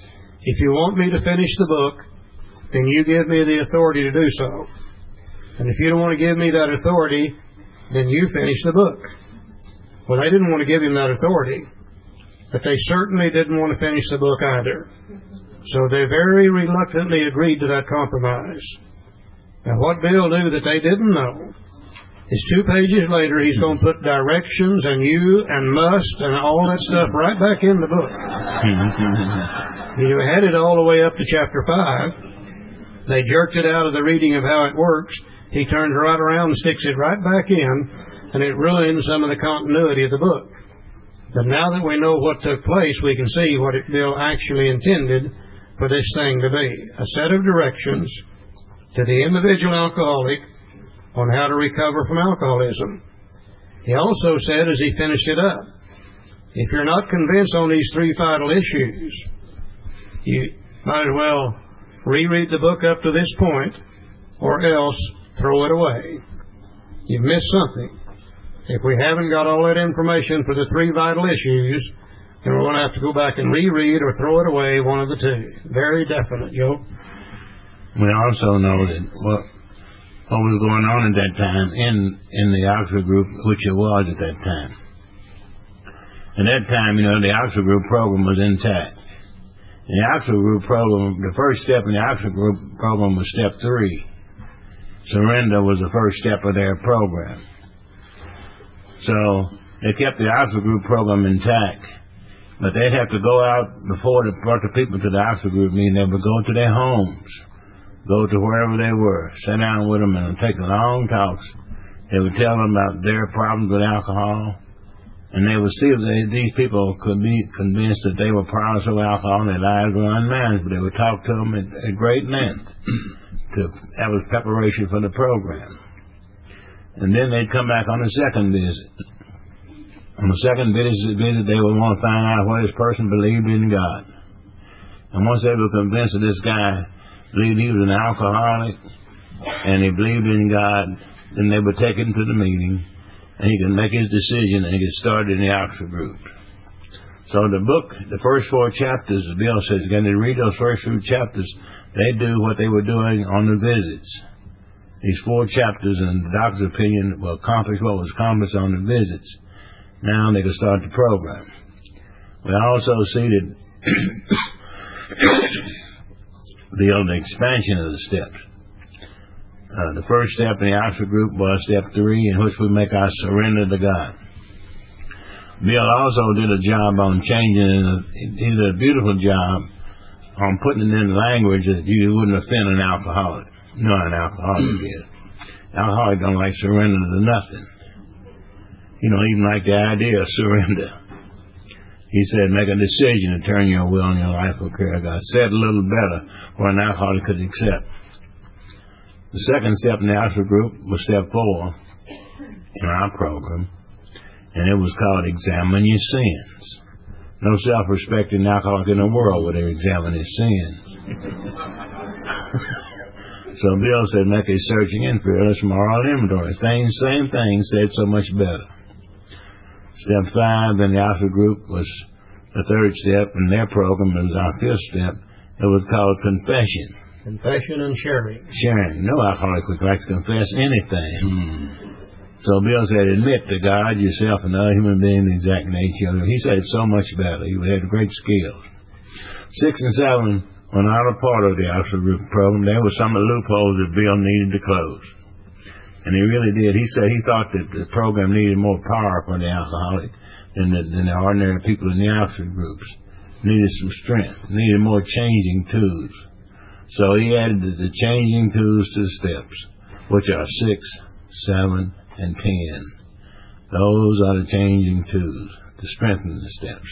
If you want me to finish the book, then you give me the authority to do so. And if you don't want to give me that authority, then you finish the book. Well, they didn't want to give him that authority, but they certainly didn't want to finish the book either. So they very reluctantly agreed to that compromise. Now, what Bill knew that they didn't know is two pages later he's going to put directions and you and must and all that stuff right back in the book. He had it all the way up to chapter five, They jerked it out of the reading of how it works. He turns right around and sticks it right back in, and it ruins some of the continuity of the book. But now that we know what took place, we can see what it Bill actually intended for this thing to be. A set of directions to the individual alcoholic on how to recover from alcoholism. He also said, as he finished it up, if you're not convinced on these three vital issues, you might as well reread the book up to this point, or else throw it away. You've missed something. If we haven't got all that information for the three vital issues, then we're going to have to go back and reread or throw it away, one of the two. Very definite, Joe. We also know that what, what was going on at that time in, in the Oxford group, which it was at that time. At that time, you know, the Oxford group program was intact. The Oxford group program, the first step in the Oxford group program was step three. Surrender was the first step of their program. So they kept the Oxford group program intact, but they'd have to go out before they brought the people to the Oxford group meeting. They would go to their homes, go to wherever they were, sit down with them and take long talks. They would tell them about their problems with alcohol, and they would see if they, these people could be convinced that they were powerless of alcohol and their lives were unmanaged. But they would talk to them at, at great length. To, that was preparation for the program. And then they'd come back on the second visit. On the second visit, visit they would want to find out what this person believed in God. And once they were convinced that this guy believed he was an alcoholic and he believed in God, then they would take him to the meeting and he could make his decision and get started in the Oxford group. So the book, the first four chapters, Bill says, again, they read those first few chapters, they do what they were doing on the visits. These four chapters, in the doctor's opinion, will accomplish what was accomplished on the visits. Now they can start the program. We also see that Bill, the expansion of the steps. Uh, the first step in the Oxford group was step three, in which we make our surrender to God. Bill also did a job on changing, he did a beautiful job on putting it in language that you wouldn't offend an alcoholic. You know how an alcoholic is. Alcoholic don't like surrender to nothing. You don't even like the idea of surrender. He said, make a decision to turn your will and your life over to God. Said a little better where an alcoholic could accept. The second step in the Oxford group was step four in our program, and it was called examine your sins. No self-respecting alcoholic in the world would examine his sins. So Bill said, make a searching and fearless moral inventory. Things, same thing, said so much better. Step five in the Oxford group was the third step in their program. It was our fifth step. It was called confession. Confession and sharing. Sharing. No alcoholic would like to confess anything. Hmm. So Bill said, admit to God, yourself, and other human beings the exact nature of it. He said it so much better. He had great skills. Six and seven were not a part of the Oxford group program. There were some of the loopholes that Bill needed to close. And he really did. He said he thought that the program needed more power for the alcoholic than the, than the ordinary people in the Oxford groups. Needed some strength. Needed more changing tools. So he added the, the changing tools to the steps, which are six, seven, and ten. Those are the changing tools to strengthen the steps.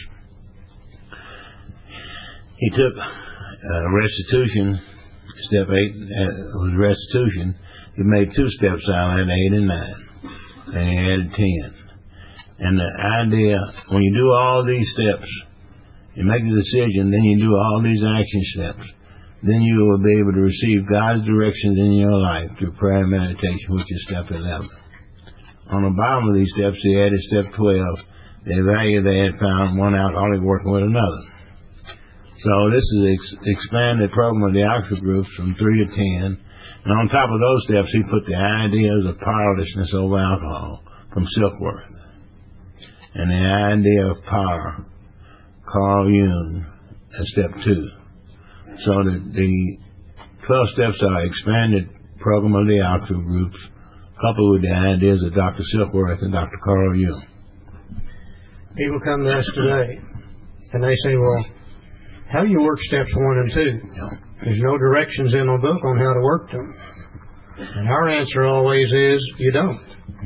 He took uh, restitution, step eight uh, was restitution. He made two steps out of that, eight and nine, and he added ten. And the idea, when you do all these steps, you make the decision, then you do all these action steps, then you will be able to receive God's directions in your life through prayer and meditation, which is step eleven. On the bottom of these steps, he added step twelve, the value they had found one alcoholic working with another. So this is the ex- expanded program of the Oxford groups from three to ten. And on top of those steps, he put the ideas of powerlessness over alcohol from Silkworth. And the idea of power, Carl Jung, as step two. So the, the twelve steps are expanded program of the Oxford groups, coupled with the ideas of Doctor Silkworth and Doctor Carl Jung. People come to us today, and they say, well, how do you work steps one and two? There's no directions in the book on how to work them. And our answer always is, you don't.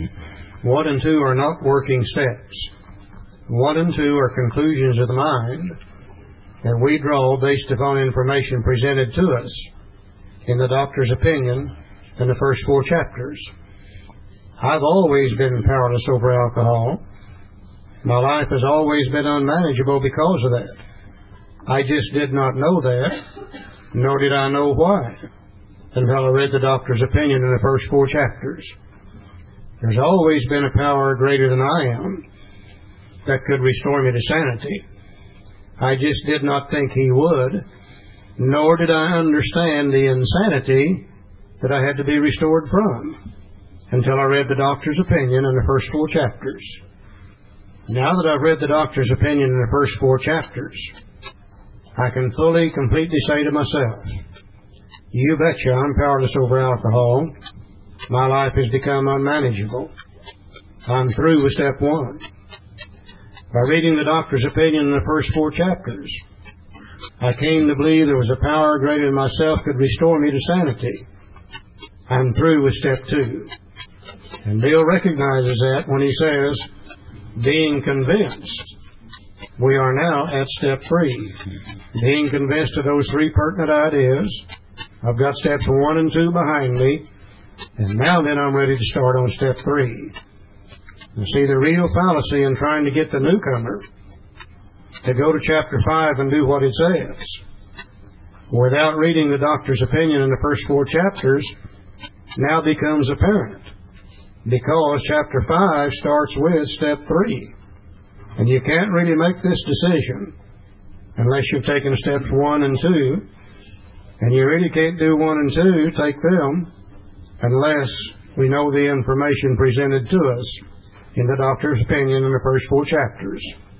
One and two are not working steps. One and two are conclusions of the mind that we draw based upon information presented to us in the doctor's opinion in the first four chapters. I've always been powerless over alcohol. My life has always been unmanageable because of that. I just did not know that, nor did I know why, until I read the doctor's opinion in the first four chapters. There's always been a power greater than I am that could restore me to sanity. I just did not think He would, nor did I understand the insanity that I had to be restored from, until I read the doctor's opinion in the first four chapters. Now that I've read the doctor's opinion in the first four chapters, I can fully, completely say to myself, you betcha I'm powerless over alcohol. My life has become unmanageable. I'm through with step one. By reading the doctor's opinion in the first four chapters, I came to believe there was a power greater than myself could restore me to sanity. I'm through with step two. And Bill recognizes that when he says, being convinced. We are now at step three. Being convinced of those three pertinent ideas. I've got steps one and two behind me. And now then I'm ready to start on step three. You see the real fallacy in trying to get the newcomer to go to chapter five and do what it says, without reading the doctor's opinion in the first four chapters, now becomes apparent. Because chapter five starts with step three. And you can't really make this decision unless you've taken steps one and two. And you really can't do one and two, take them, unless we know the information presented to us in the doctor's opinion in the first four chapters.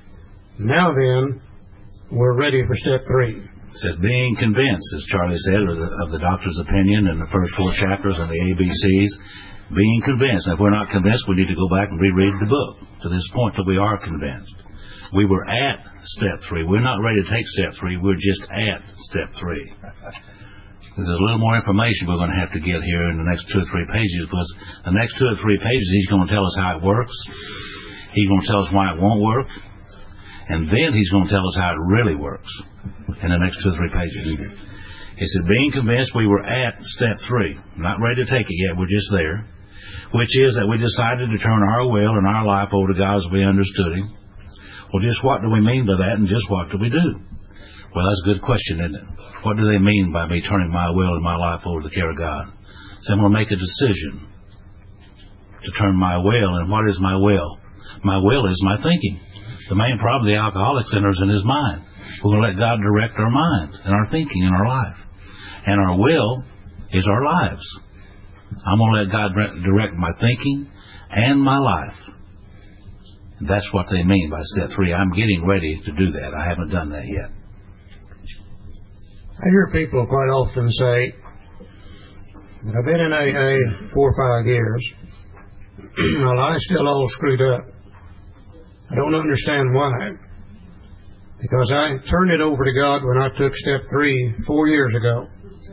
Now then, we're ready for step three. It said, being convinced, as Charlie said, of the, of the doctor's opinion in the first four chapters and the A B Cs. Being convinced. Now, if we're not convinced, we need to go back and reread the book to this point till we are convinced. We were at step three. We're not ready to take step three. We're just at step three. There's a little more information we're going to have to get here in the next two or three pages, because the next two or three pages, he's going to tell us how it works. He's going to tell us why it won't work. And then he's going to tell us how it really works in the next two or three pages. He said, being convinced, we were at step three. Not ready to take it yet. We're just there. Which is that we decided to turn our will and our life over to God as we understood Him. Well, just what do we mean by that, and just what do we do? Well, that's a good question, isn't it? What do they mean by me turning my will and my life over to the care of God? So I'm going to make a decision to turn my will. And what is my will? My will is my thinking. The main problem the alcoholic centers in his mind. We're going to let God direct our mind and our thinking in our life. And our will is our lives. I'm going to let God direct my thinking and my life. And that's what they mean by step three. I'm getting ready to do that. I haven't done that yet. I hear people quite often say that I've been in A A four or five years. My life's still all screwed up. I don't understand why. Because I turned it over to God when I took step three four years ago.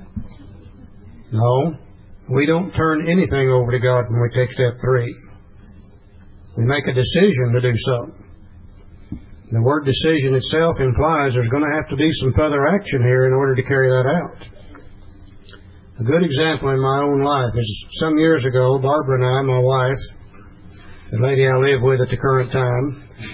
No. We don't turn anything over to God when we take step three. We make a decision to do so. The word decision itself implies there's going to have to be some further action here in order to carry that out. A good example in my own life is some years ago, Barbara and I, my wife, the lady I live with at the current time,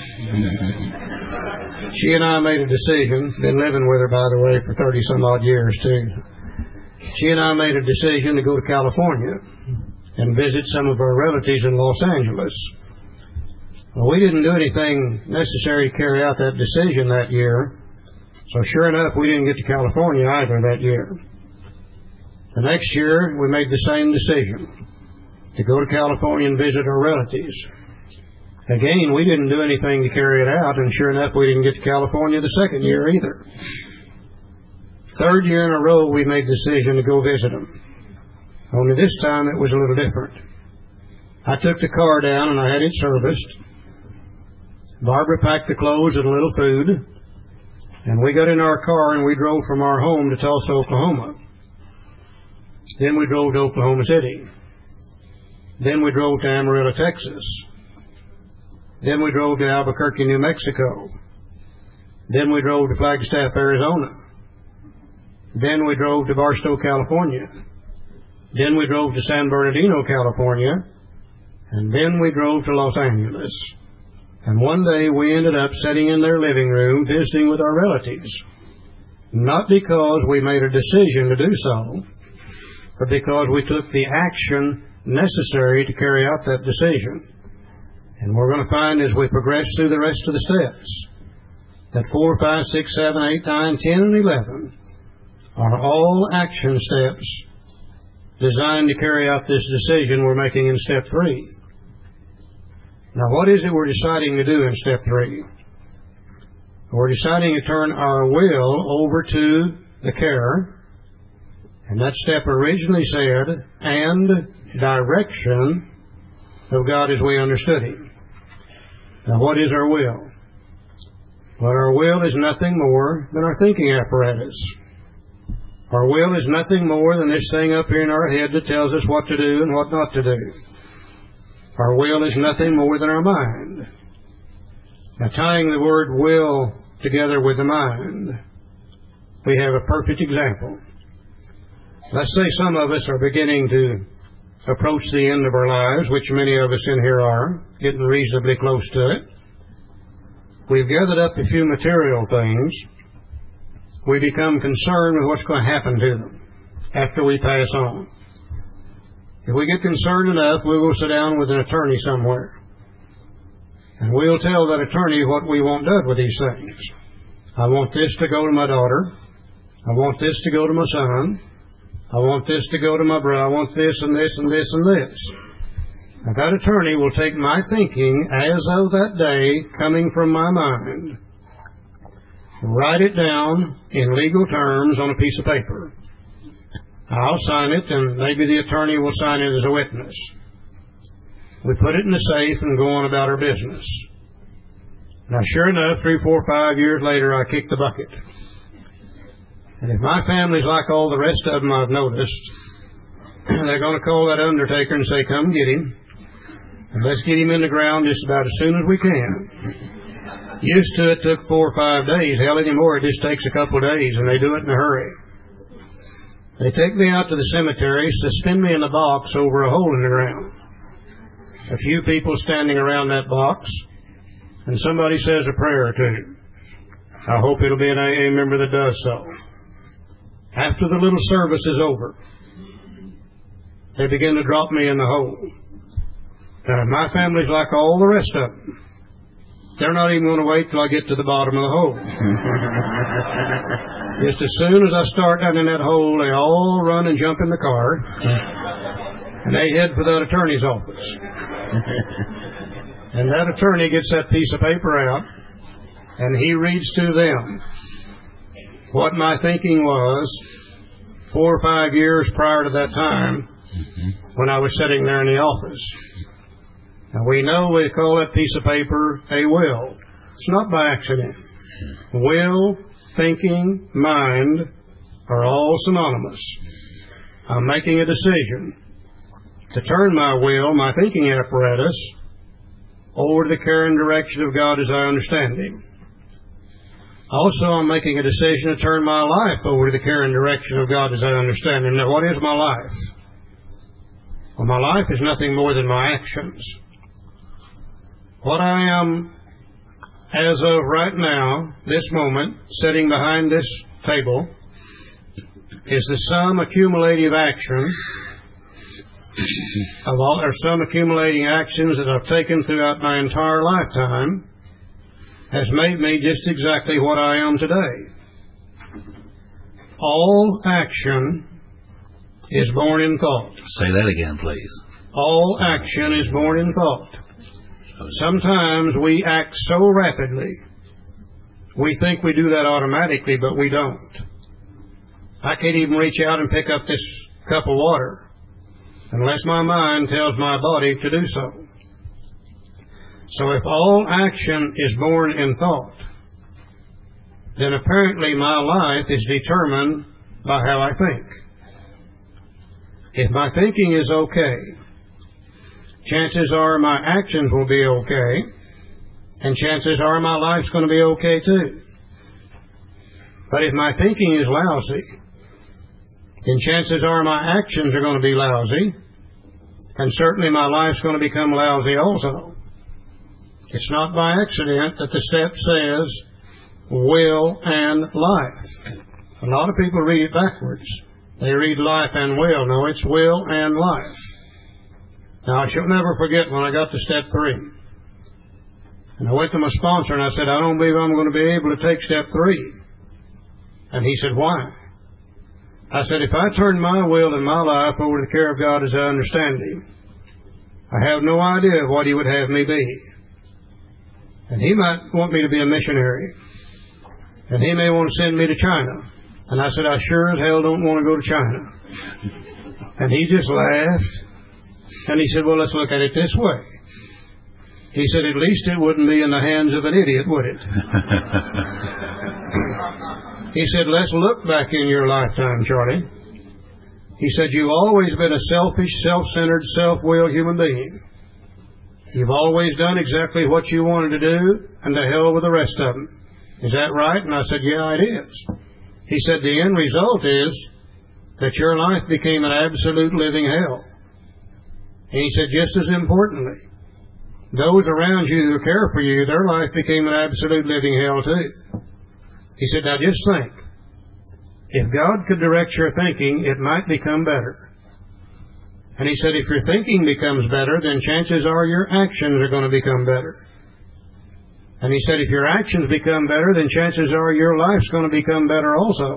she and I made a decision, been living with her, by the way, for thirty some odd years too. She and I made a decision to go to California and visit some of our relatives in Los Angeles. Well, we didn't do anything necessary to carry out that decision that year, so sure enough, we didn't get to California either that year. The next year, we made the same decision to go to California and visit our relatives. Again, we didn't do anything to carry it out, and sure enough, we didn't get to California the second year either. Third year in a row, we made the decision to go visit them. Only this time, it was a little different. I took the car down, and I had it serviced. Barbara packed the clothes and a little food, And we got in our car and we drove from our home to Tulsa, Oklahoma. Then we drove to Oklahoma City. Then we drove to Amarillo, Texas. Then we drove to Albuquerque, New Mexico. Then we drove to Flagstaff, Arizona. Then we drove to Barstow, California. Then we drove to San Bernardino, California. And then we drove to Los Angeles. And one day we ended up sitting in their living room visiting with our relatives. Not because we made a decision to do so, but because we took the action necessary to carry out that decision. And we're going to find as we progress through the rest of the steps that four, five, six, seven, eight, nine, ten, and eleven are all action steps designed to carry out this decision we're making in step three. Now, what is it we're deciding to do in step three? We're deciding to turn our will over to the care, and that step originally said, and direction of God as we understood Him. Now, what is our will? Well, our will is nothing more than our thinking apparatus. Our will is nothing more than this thing up here in our head that tells us what to do and what not to do. Our will is nothing more than our mind. Now, tying the word will together with the mind, we have a perfect example. Let's say some of us are beginning to approach the end of our lives, which many of us in here are, getting reasonably close to it. We've gathered up a few material things. We become concerned with what's going to happen to them after we pass on. If we get concerned enough, we'll go sit down with an attorney somewhere. And we'll tell that attorney what we want done with these things. I want this to go to my daughter. I want this to go to my son. I want this to go to my brother. I want this and this and this and this. Now, that attorney will take my thinking as of that day coming from my mind, write it down in legal terms on a piece of paper. I'll sign it, and maybe the attorney will sign it as a witness. We put it in the safe and go on about our business. Now, sure enough, three, four, five years later, I kick the bucket. And if my family's like all the rest of them I've noticed, they're going to call that undertaker and say, come get him, and let's get him in the ground just about as soon as we can. Used to it took four or five days. Hell, anymore, it just takes a couple of days, and they do it in a hurry. They take me out to the cemetery, suspend me in a box over a hole in the ground. A few people standing around that box, and somebody says a prayer or two. I hope it'll be an A A member that does so. After the little service is over, they begin to drop me in the hole. Now, my family's like all the rest of them. They're not even going to wait till I get to the bottom of the hole. Just as soon as I start down in that hole, they all run and jump in the car, and they head for that attorney's office. And that attorney gets that piece of paper out, and he reads to them what my thinking was four or five years prior to that time when I was sitting there in the office. Now, we know we call that piece of paper a will. It's not by accident. Will, thinking, mind are all synonymous. I'm making a decision to turn my will, my thinking apparatus, over to the care and direction of God as I understand Him. Also, I'm making a decision to turn my life over to the care and direction of God as I understand Him. Now, what is my life? Well, my life is nothing more than my actions. What I am, as of right now, this moment, sitting behind this table, is the sum accumulative action of all, or some accumulating actions that I've taken throughout my entire lifetime has made me just exactly what I am today. All action is born in thought. Say that again, please. All action is born in thought. Sometimes we act so rapidly, we think we do that automatically, but we don't. I can't even reach out and pick up this cup of water unless my mind tells my body to do so. So if all action is born in thought, then apparently my life is determined by how I think. If my thinking is okay, chances are my actions will be okay, and chances are my life's going to be okay too. But if my thinking is lousy, then chances are my actions are going to be lousy, and certainly my life's going to become lousy also. It's not by accident that the step says will and life. A lot of people read it backwards. They read life and will. No, it's will and life. Now, I shall never forget when I got to step three. And I went to my sponsor and I said, I don't believe I'm going to be able to take step three. And he said, why? I said, if I turn my will and my life over to the care of God as I understand Him, I have no idea what He would have me be. And He might want me to be a missionary. And He may want to send me to China. And I said, I sure as hell don't want to go to China. And he just laughed. And he said, well, let's look at it this way. He said, at least it wouldn't be in the hands of an idiot, would it? He said, let's look back in your lifetime, Charlie. He said, you've always been a selfish, self-centered, self-willed human being. You've always done exactly what you wanted to do, and to hell with the rest of them. Is that right? And I said, yeah, it is. He said, the end result is that your life became an absolute living hell. And he said, just as importantly, those around you who care for you, their life became an absolute living hell too. He said, now just think. If God could direct your thinking, it might become better. And he said, if your thinking becomes better, then chances are your actions are going to become better. And he said, if your actions become better, then chances are your life's going to become better also.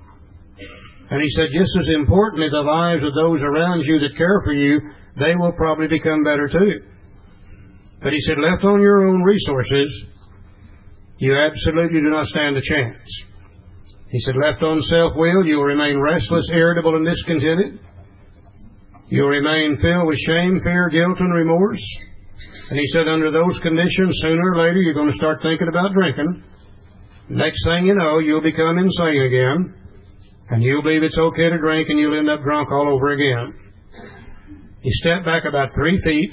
And he said, just as importantly, the lives of those around you that care for you, they will probably become better too. But he said, left on your own resources, you absolutely do not stand a chance. He said, left on self-will, you will remain restless, irritable, and discontented. You'll remain filled with shame, fear, guilt, and remorse. And he said, under those conditions, sooner or later, you're going to start thinking about drinking. Next thing you know, you'll become insane again. And you'll believe it's okay to drink, and you'll end up drunk all over again. He stepped back about three feet,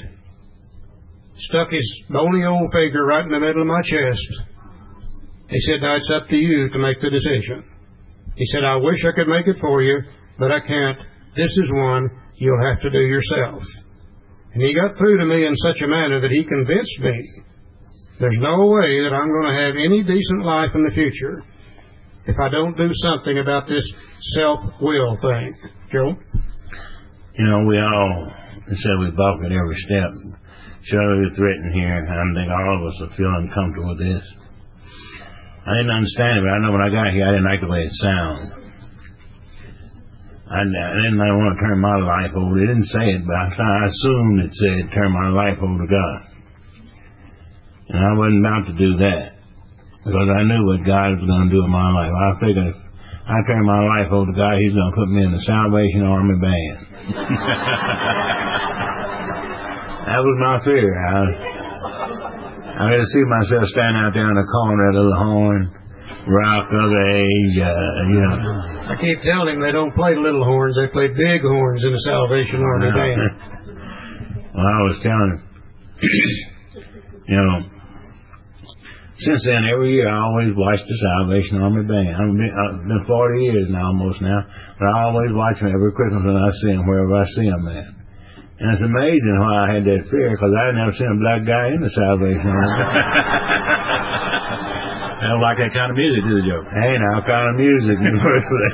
stuck his bony old figure right in the middle of my chest. He said, now it's up to you to make the decision. He said, I wish I could make it for you, but I can't. This is one you'll have to do yourself. And he got through to me in such a manner that he convinced me there's no way that I'm going to have any decent life in the future if I don't do something about this self-will thing. Joe? You know, we all said we balk at every step. Surely it's written here. I think all of us will feel uncomfortable with this. I didn't understand it, but I know when I got here, I didn't like the way it sounded. I, I didn't I want to turn my life over. It didn't say it, but I, I assumed it said turn my life over to God. And I wasn't about to do that because I knew what God was going to do in my life. I figured if I turn my life over to God, He's going to put me in the Salvation Army band. That was my fear. I, I had to see myself standing out there in the corner, that little horn, rock of the age, uh, you know. I keep telling him they don't play little horns, they play big horns in the Salvation Army no. band. Well, I was telling him, you know, since then, every year I always watch the Salvation Army band. I've been, I've been forty years now, almost now, but I always watch them every Christmas when I see them, wherever I see them at. And it's amazing why I had that fear, because I had never seen a black guy in the Salvation Army. I don't like that kind of music, do you, Joe? Hey, now, kind of music in the first place.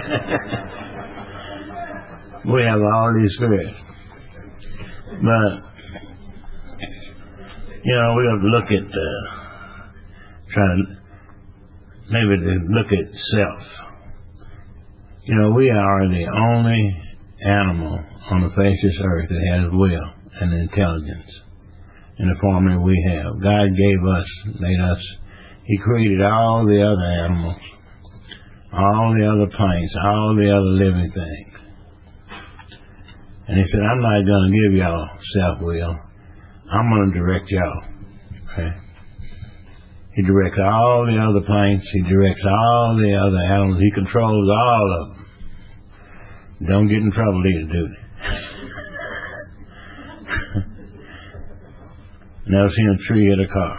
We have all these fears. But, you know, we have to look at, uh, try to, maybe to look at self. You know, we are the only animal on the face of this earth that has will and intelligence in the form that we have. God gave us, made us, He created all the other animals, all the other plants, all the other living things. And He said, I'm not going to give y'all self-will. I'm going to direct y'all. Okay? He directs all the other plants. He directs all the other animals. He controls all of them. Don't get in trouble either, do they? Never seen a tree hit a car.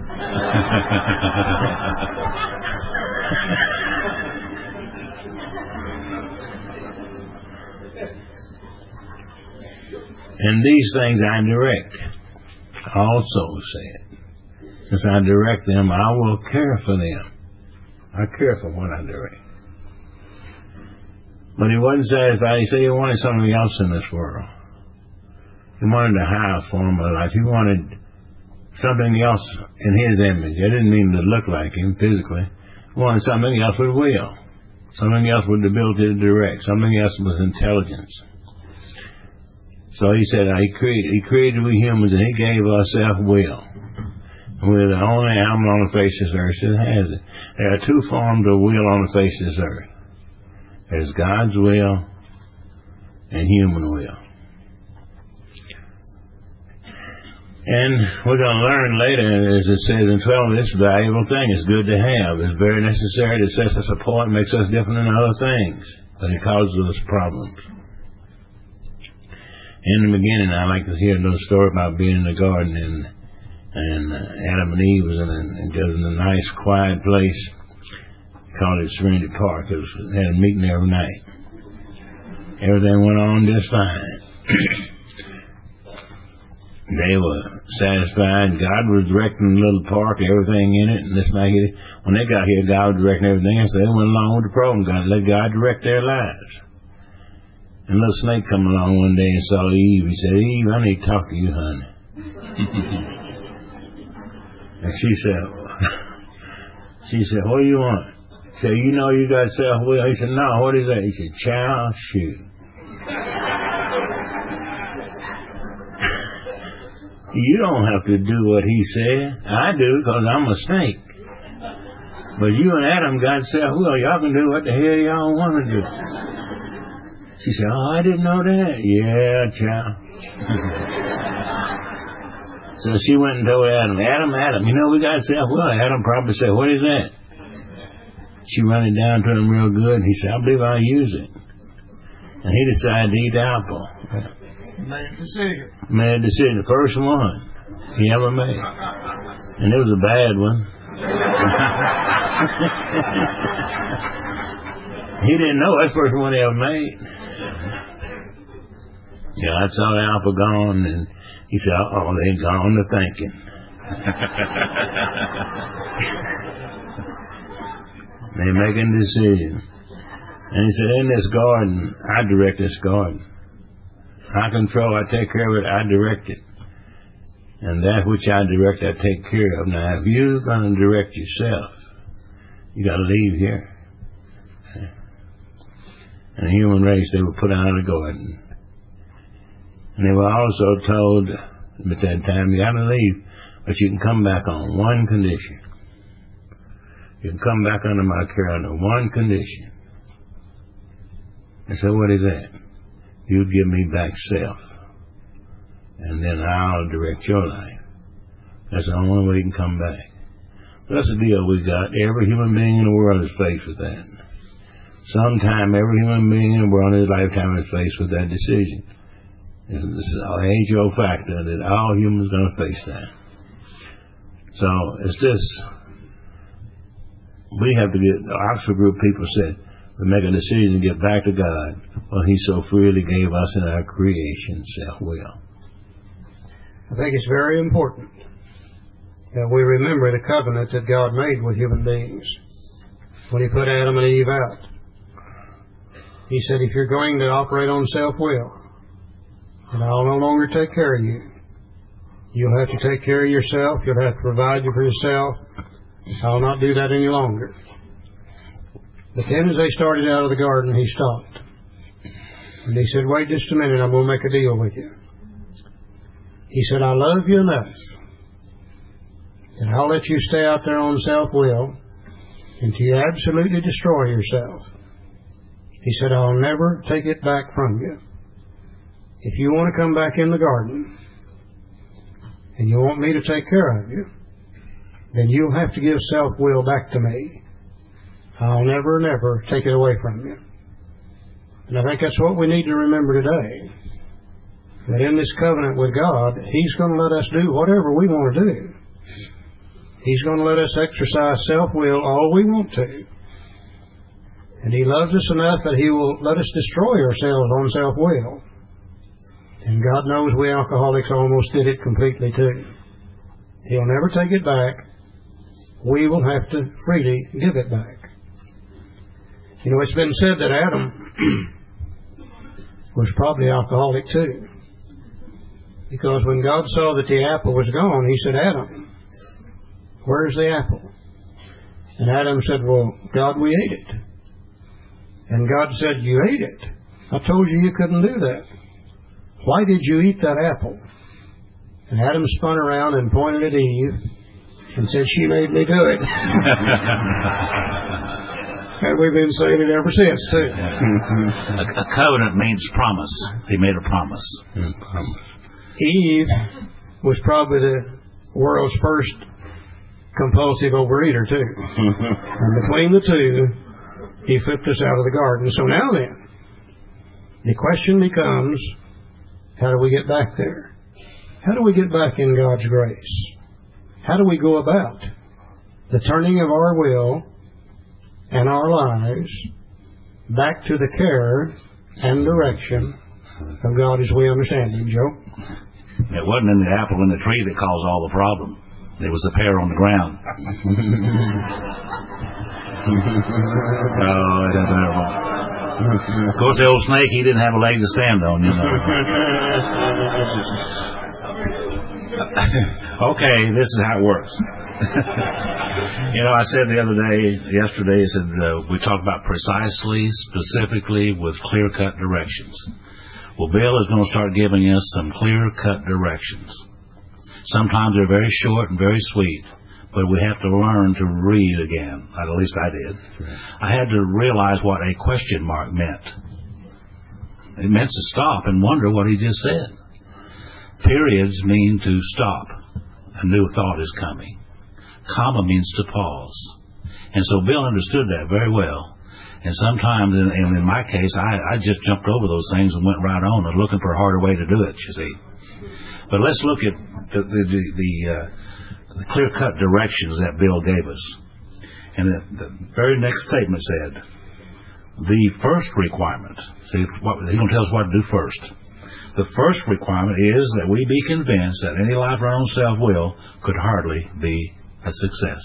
And these things I direct. Also said, since I direct them, I will care for them. I care for what I direct. But he wasn't satisfied. He said he wanted something else in this world. He wanted a higher form of life. He wanted something else in his image. I didn't mean to look like him physically. He wanted something else with will. Something else with the ability to direct. Something else with intelligence. So he said, he created, he created we humans, and he gave us self-will. We're the only animal on the face of this earth that has it. There are two forms of will on the face of this earth. There's God's will and human will. And we're going to learn later, as it says in twelve, this valuable thing is good to have. It's very necessary. It sets us apart, makes us different than other things. But it causes us problems. In the beginning, I like to hear a little story about being in the garden, and and uh, Adam and Eve was in a, in a nice, quiet place. Called it Serenity Park. It was, had a meeting every night. Everything went on just fine. They were satisfied. God was directing the little park, everything in it. And this night, when they got here, God was directing everything. So they went along with the program. God let God direct their lives. And a little snake come along one day and saw Eve. He said, "Eve, I need to talk to you, honey." And she said, she said, "What do you want?" He said, "You know you got self-will." He said, "No, what is that?" He said, "Child, shoot. You don't have to do what he said. I do, because I'm a snake. But you and Adam got self-will. Y'all can do what the hell y'all want to do." She said, "Oh, I didn't know that." "Yeah, child." So she went and told Adam, Adam, Adam, you know we got self-will. Adam probably said, "What is that?" She ran it down to him real good. And he said, "I believe I'll use it." And he decided to eat the apple. Made a decision. Made a decision. The first one he ever made. And it was a bad one. He didn't know that's the first one he ever made. God saw the apple gone, and he said, "Oh, they gone to thinking." They're making a decision. And he said, in this garden, I direct this garden. I control, I take care of it, I direct it. And that which I direct, I take care of. Now, if you're going to direct yourself, you got to leave here. And the human race, they were put out of the garden. And they were also told at that time, you got to leave, but you can come back on one condition. You can come back under my care under one condition. I said, what is that? You give me back self, and then I'll direct your life. That's the only way you can come back. So that's the deal we got. Every human being in the world is faced with that. Sometime every human being in the world in his lifetime is faced with that decision. This is an age-old factor that all humans are going to face that. So it's this. We have to get, the Oxford Group people said, we make a decision to get back to God. Well, he so freely gave us in our creation self-will. I think it's very important that we remember the covenant that God made with human beings when he put Adam and Eve out. He said, if you're going to operate on self-will, then I'll no longer take care of you. You'll have to take care of yourself. You'll have to provide for yourself. I'll not do that any longer. But then as they started out of the garden, he stopped. And he said, wait just a minute, I'm going to make a deal with you. He said, I love you enough that I'll let you stay out there on self-will until you absolutely destroy yourself. He said, I'll never take it back from you. If you want to come back in the garden and you want me to take care of you, then you'll have to give self-will back to me. I'll never, never take it away from you. And I think that's what we need to remember today. That in this covenant with God, He's going to let us do whatever we want to do. He's going to let us exercise self-will all we want to. And He loves us enough that He will let us destroy ourselves on self-will. And God knows we alcoholics almost did it completely too. He'll never take it back. We will have to freely give it back. You know, it's been said that Adam was probably alcoholic too. Because when God saw that the apple was gone, He said, Adam, where's the apple? And Adam said, well, God, we ate it. And God said, you ate it. I told you you couldn't do that. Why did you eat that apple? And Adam spun around and pointed at Eve and said, she made me do it. And we've been saying it ever since, too. a, a covenant means promise. He made a promise. Eve was probably the world's first compulsive overeater, too. And between the two, he flipped us out of the garden. So now then, the question becomes, how do we get back there? How do we get back in God's grace? How do we go about the turning of our will and our lives back to the care and direction of God as we understand Him, Joe? It wasn't in the apple in the tree that caused all the problem. It was the pear on the ground. Oh, it doesn't matter. Of course, the old snake, he didn't have a leg to stand on, you know. Okay, this is how it works. You know, I said the other day, yesterday, I said uh, we talked about precisely, specifically, with clear-cut directions. Well, Bill is going to start giving us some clear-cut directions. Sometimes they're very short and very sweet, but we have to learn to read again. At least I did. Right. I had to realize what a question mark meant. It meant to stop and wonder what he just said. Periods mean to stop. A new thought is coming. Comma means to pause. And so Bill understood that very well. And sometimes, in, and in my case, I, I just jumped over those things and went right on and looking for a harder way to do it, you see. But let's look at the, the, the, the, uh, the clear-cut directions that Bill gave us. And the, the very next statement said, the first requirement, see, what, he's going to tell us what to do first. The first requirement is that we be convinced that any life run on self-will could hardly be a success.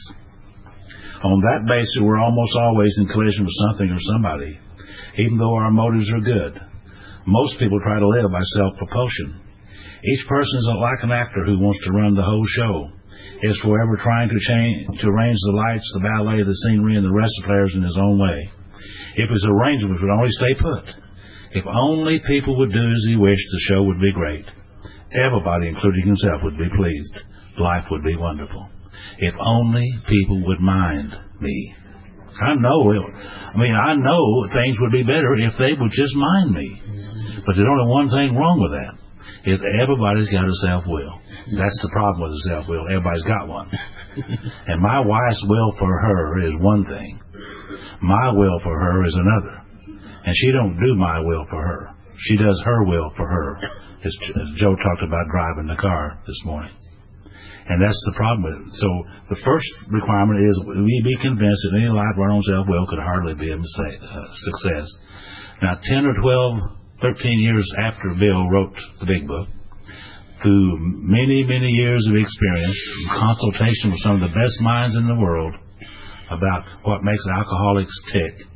On that basis, we're almost always in collision with something or somebody, even though our motives are good. Most people try to live by self-propulsion. Each person is like an actor who wants to run the whole show. Is forever trying to change, to arrange the lights, the ballet, the scenery, and the rest of the players in his own way. If his arrangements would only stay put. If only people would do as he wished, the show would be great. Everybody, including himself, would be pleased. Life would be wonderful. If only people would mind me. I know, it, I mean, I know things would be better if they would just mind me. But there's only one thing wrong with that. Is everybody's got a self-will. That's the problem with the self-will. Everybody's got one. And my wife's will for her is one thing. My will for her is another. And she don't do my will for her. She does her will for her. As Joe talked about driving the car this morning. And that's the problem with it. So the first requirement is we be convinced that any life run on self-will could hardly be a mistake, uh, success. Now, ten or twelve thirteen years after Bill wrote the big book, through many, many years of experience, consultation with some of the best minds in the world about what makes alcoholics tick,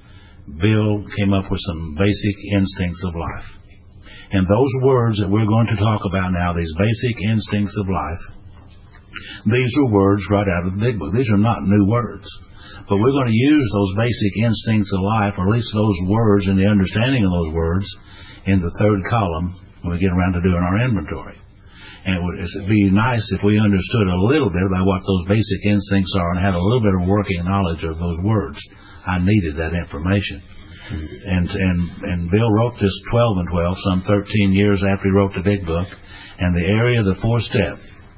Bill came up with some basic instincts of life. And those words that we're going to talk about now, these basic instincts of life, these are words right out of the big book. These are not new words. But we're going to use those basic instincts of life, or at least those words and the understanding of those words, in the third column when we get around to doing our inventory. And it would it'd be nice if we understood a little bit about what those basic instincts are and had a little bit of working knowledge of those words. I needed that information. Mm-hmm. And, and, and Bill wrote this twelve and twelve, some thirteen years after he wrote the big book, and the area of the fourth step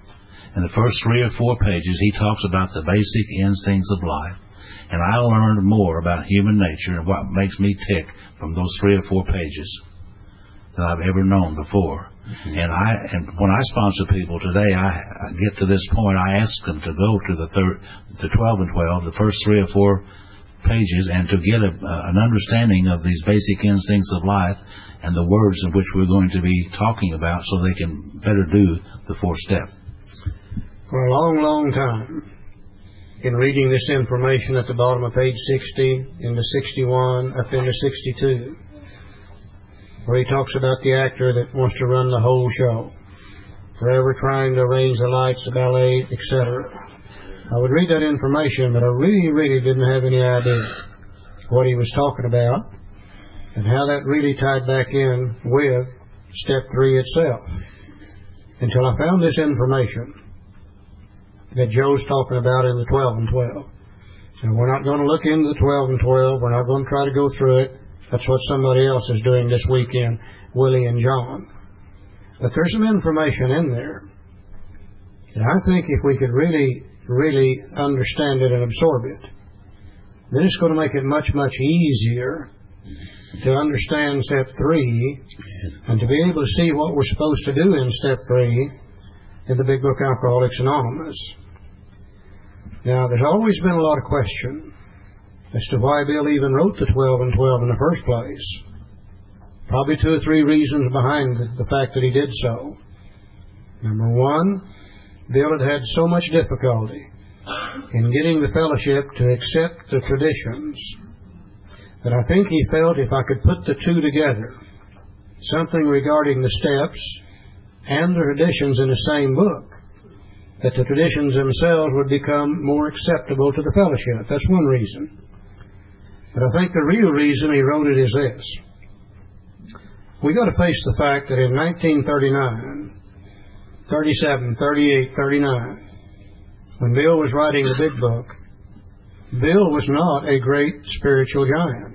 In the first three or four pages, he talks about the basic instincts of life. And I learned more about human nature and what makes me tick from those three or four pages than I've ever known before. Mm-hmm. And I, and when I sponsor people today, I, I get to this point, I ask them to go to the third, the twelve and twelve, the first three or four pages, and to get a, uh, an understanding of these basic instincts of life and the words in which we're going to be talking about, so they can better do the fourth step. For a long, long time, in reading this information at the bottom of page sixty, into sixty-one, up into sixty-two, where he talks about the actor that wants to run the whole show, forever trying to arrange the lights, the ballet, et cetera. I would read that information, but I really, really didn't have any idea what he was talking about and how that really tied back in with step three itself, until I found this information that Joe's talking about in the twelve and twelve. And we're not going to look into the twelve and twelve. We're not going to try to go through it. That's what somebody else is doing this weekend, Willie and John. But there's some information in there. And I think if we could really, really understand it and absorb it, then it's going to make it much, much easier to understand step three and to be able to see what we're supposed to do in step three in the Big Book Alcoholics Anonymous. Now, there's always been a lot of question as to why Bill even wrote the twelve and twelve in the first place. Probably two or three reasons behind the fact that he did so. Number one, Bill had had so much difficulty in getting the fellowship to accept the traditions that I think he felt if I could put the two together, something regarding the steps and the traditions in the same book, that the traditions themselves would become more acceptable to the fellowship. That's one reason. But I think the real reason he wrote it is this. We got to face the fact that in nineteen thirty-nine, thirty-seven, thirty-eight, thirty-nine, when Bill was writing the Big Book, Bill was not a great spiritual giant.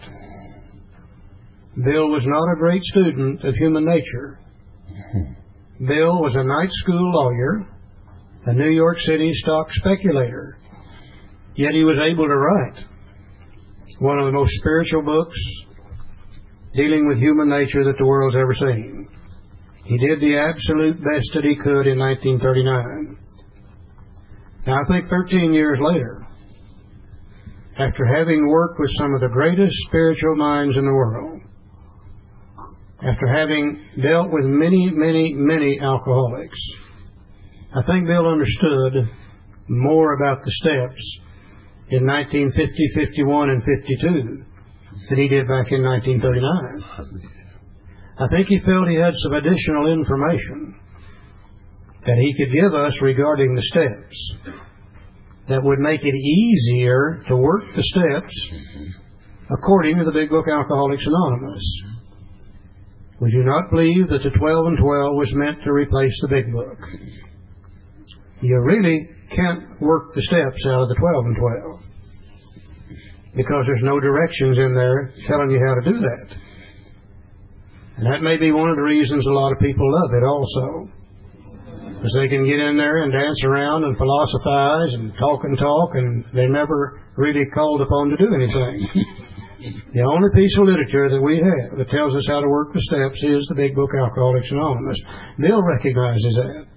Bill was not a great student of human nature. Bill was a night school lawyer, a New York City stock speculator. Yet he was able to write one of the most spiritual books dealing with human nature that the world's ever seen. He did the absolute best that he could in nineteen thirty-nine. Now, I think thirteen years later, after having worked with some of the greatest spiritual minds in the world, after having dealt with many, many, many alcoholics, I think Bill understood more about the steps in nineteen fifty, fifty-one, and fifty-two than he did back in nineteen thirty-nine. I think he felt he had some additional information that he could give us regarding the steps that would make it easier to work the steps according to the Big Book Alcoholics Anonymous. We do not believe that the twelve and twelve was meant to replace the Big Book. You really can't work the steps out of the twelve and twelve because there's no directions in there telling you how to do that. And that may be one of the reasons a lot of people love it also, because they can get in there and dance around and philosophize and talk and talk, and they're never really called upon to do anything. The only piece of literature that we have that tells us how to work the steps is the Big Book Alcoholics Anonymous. Bill recognizes that.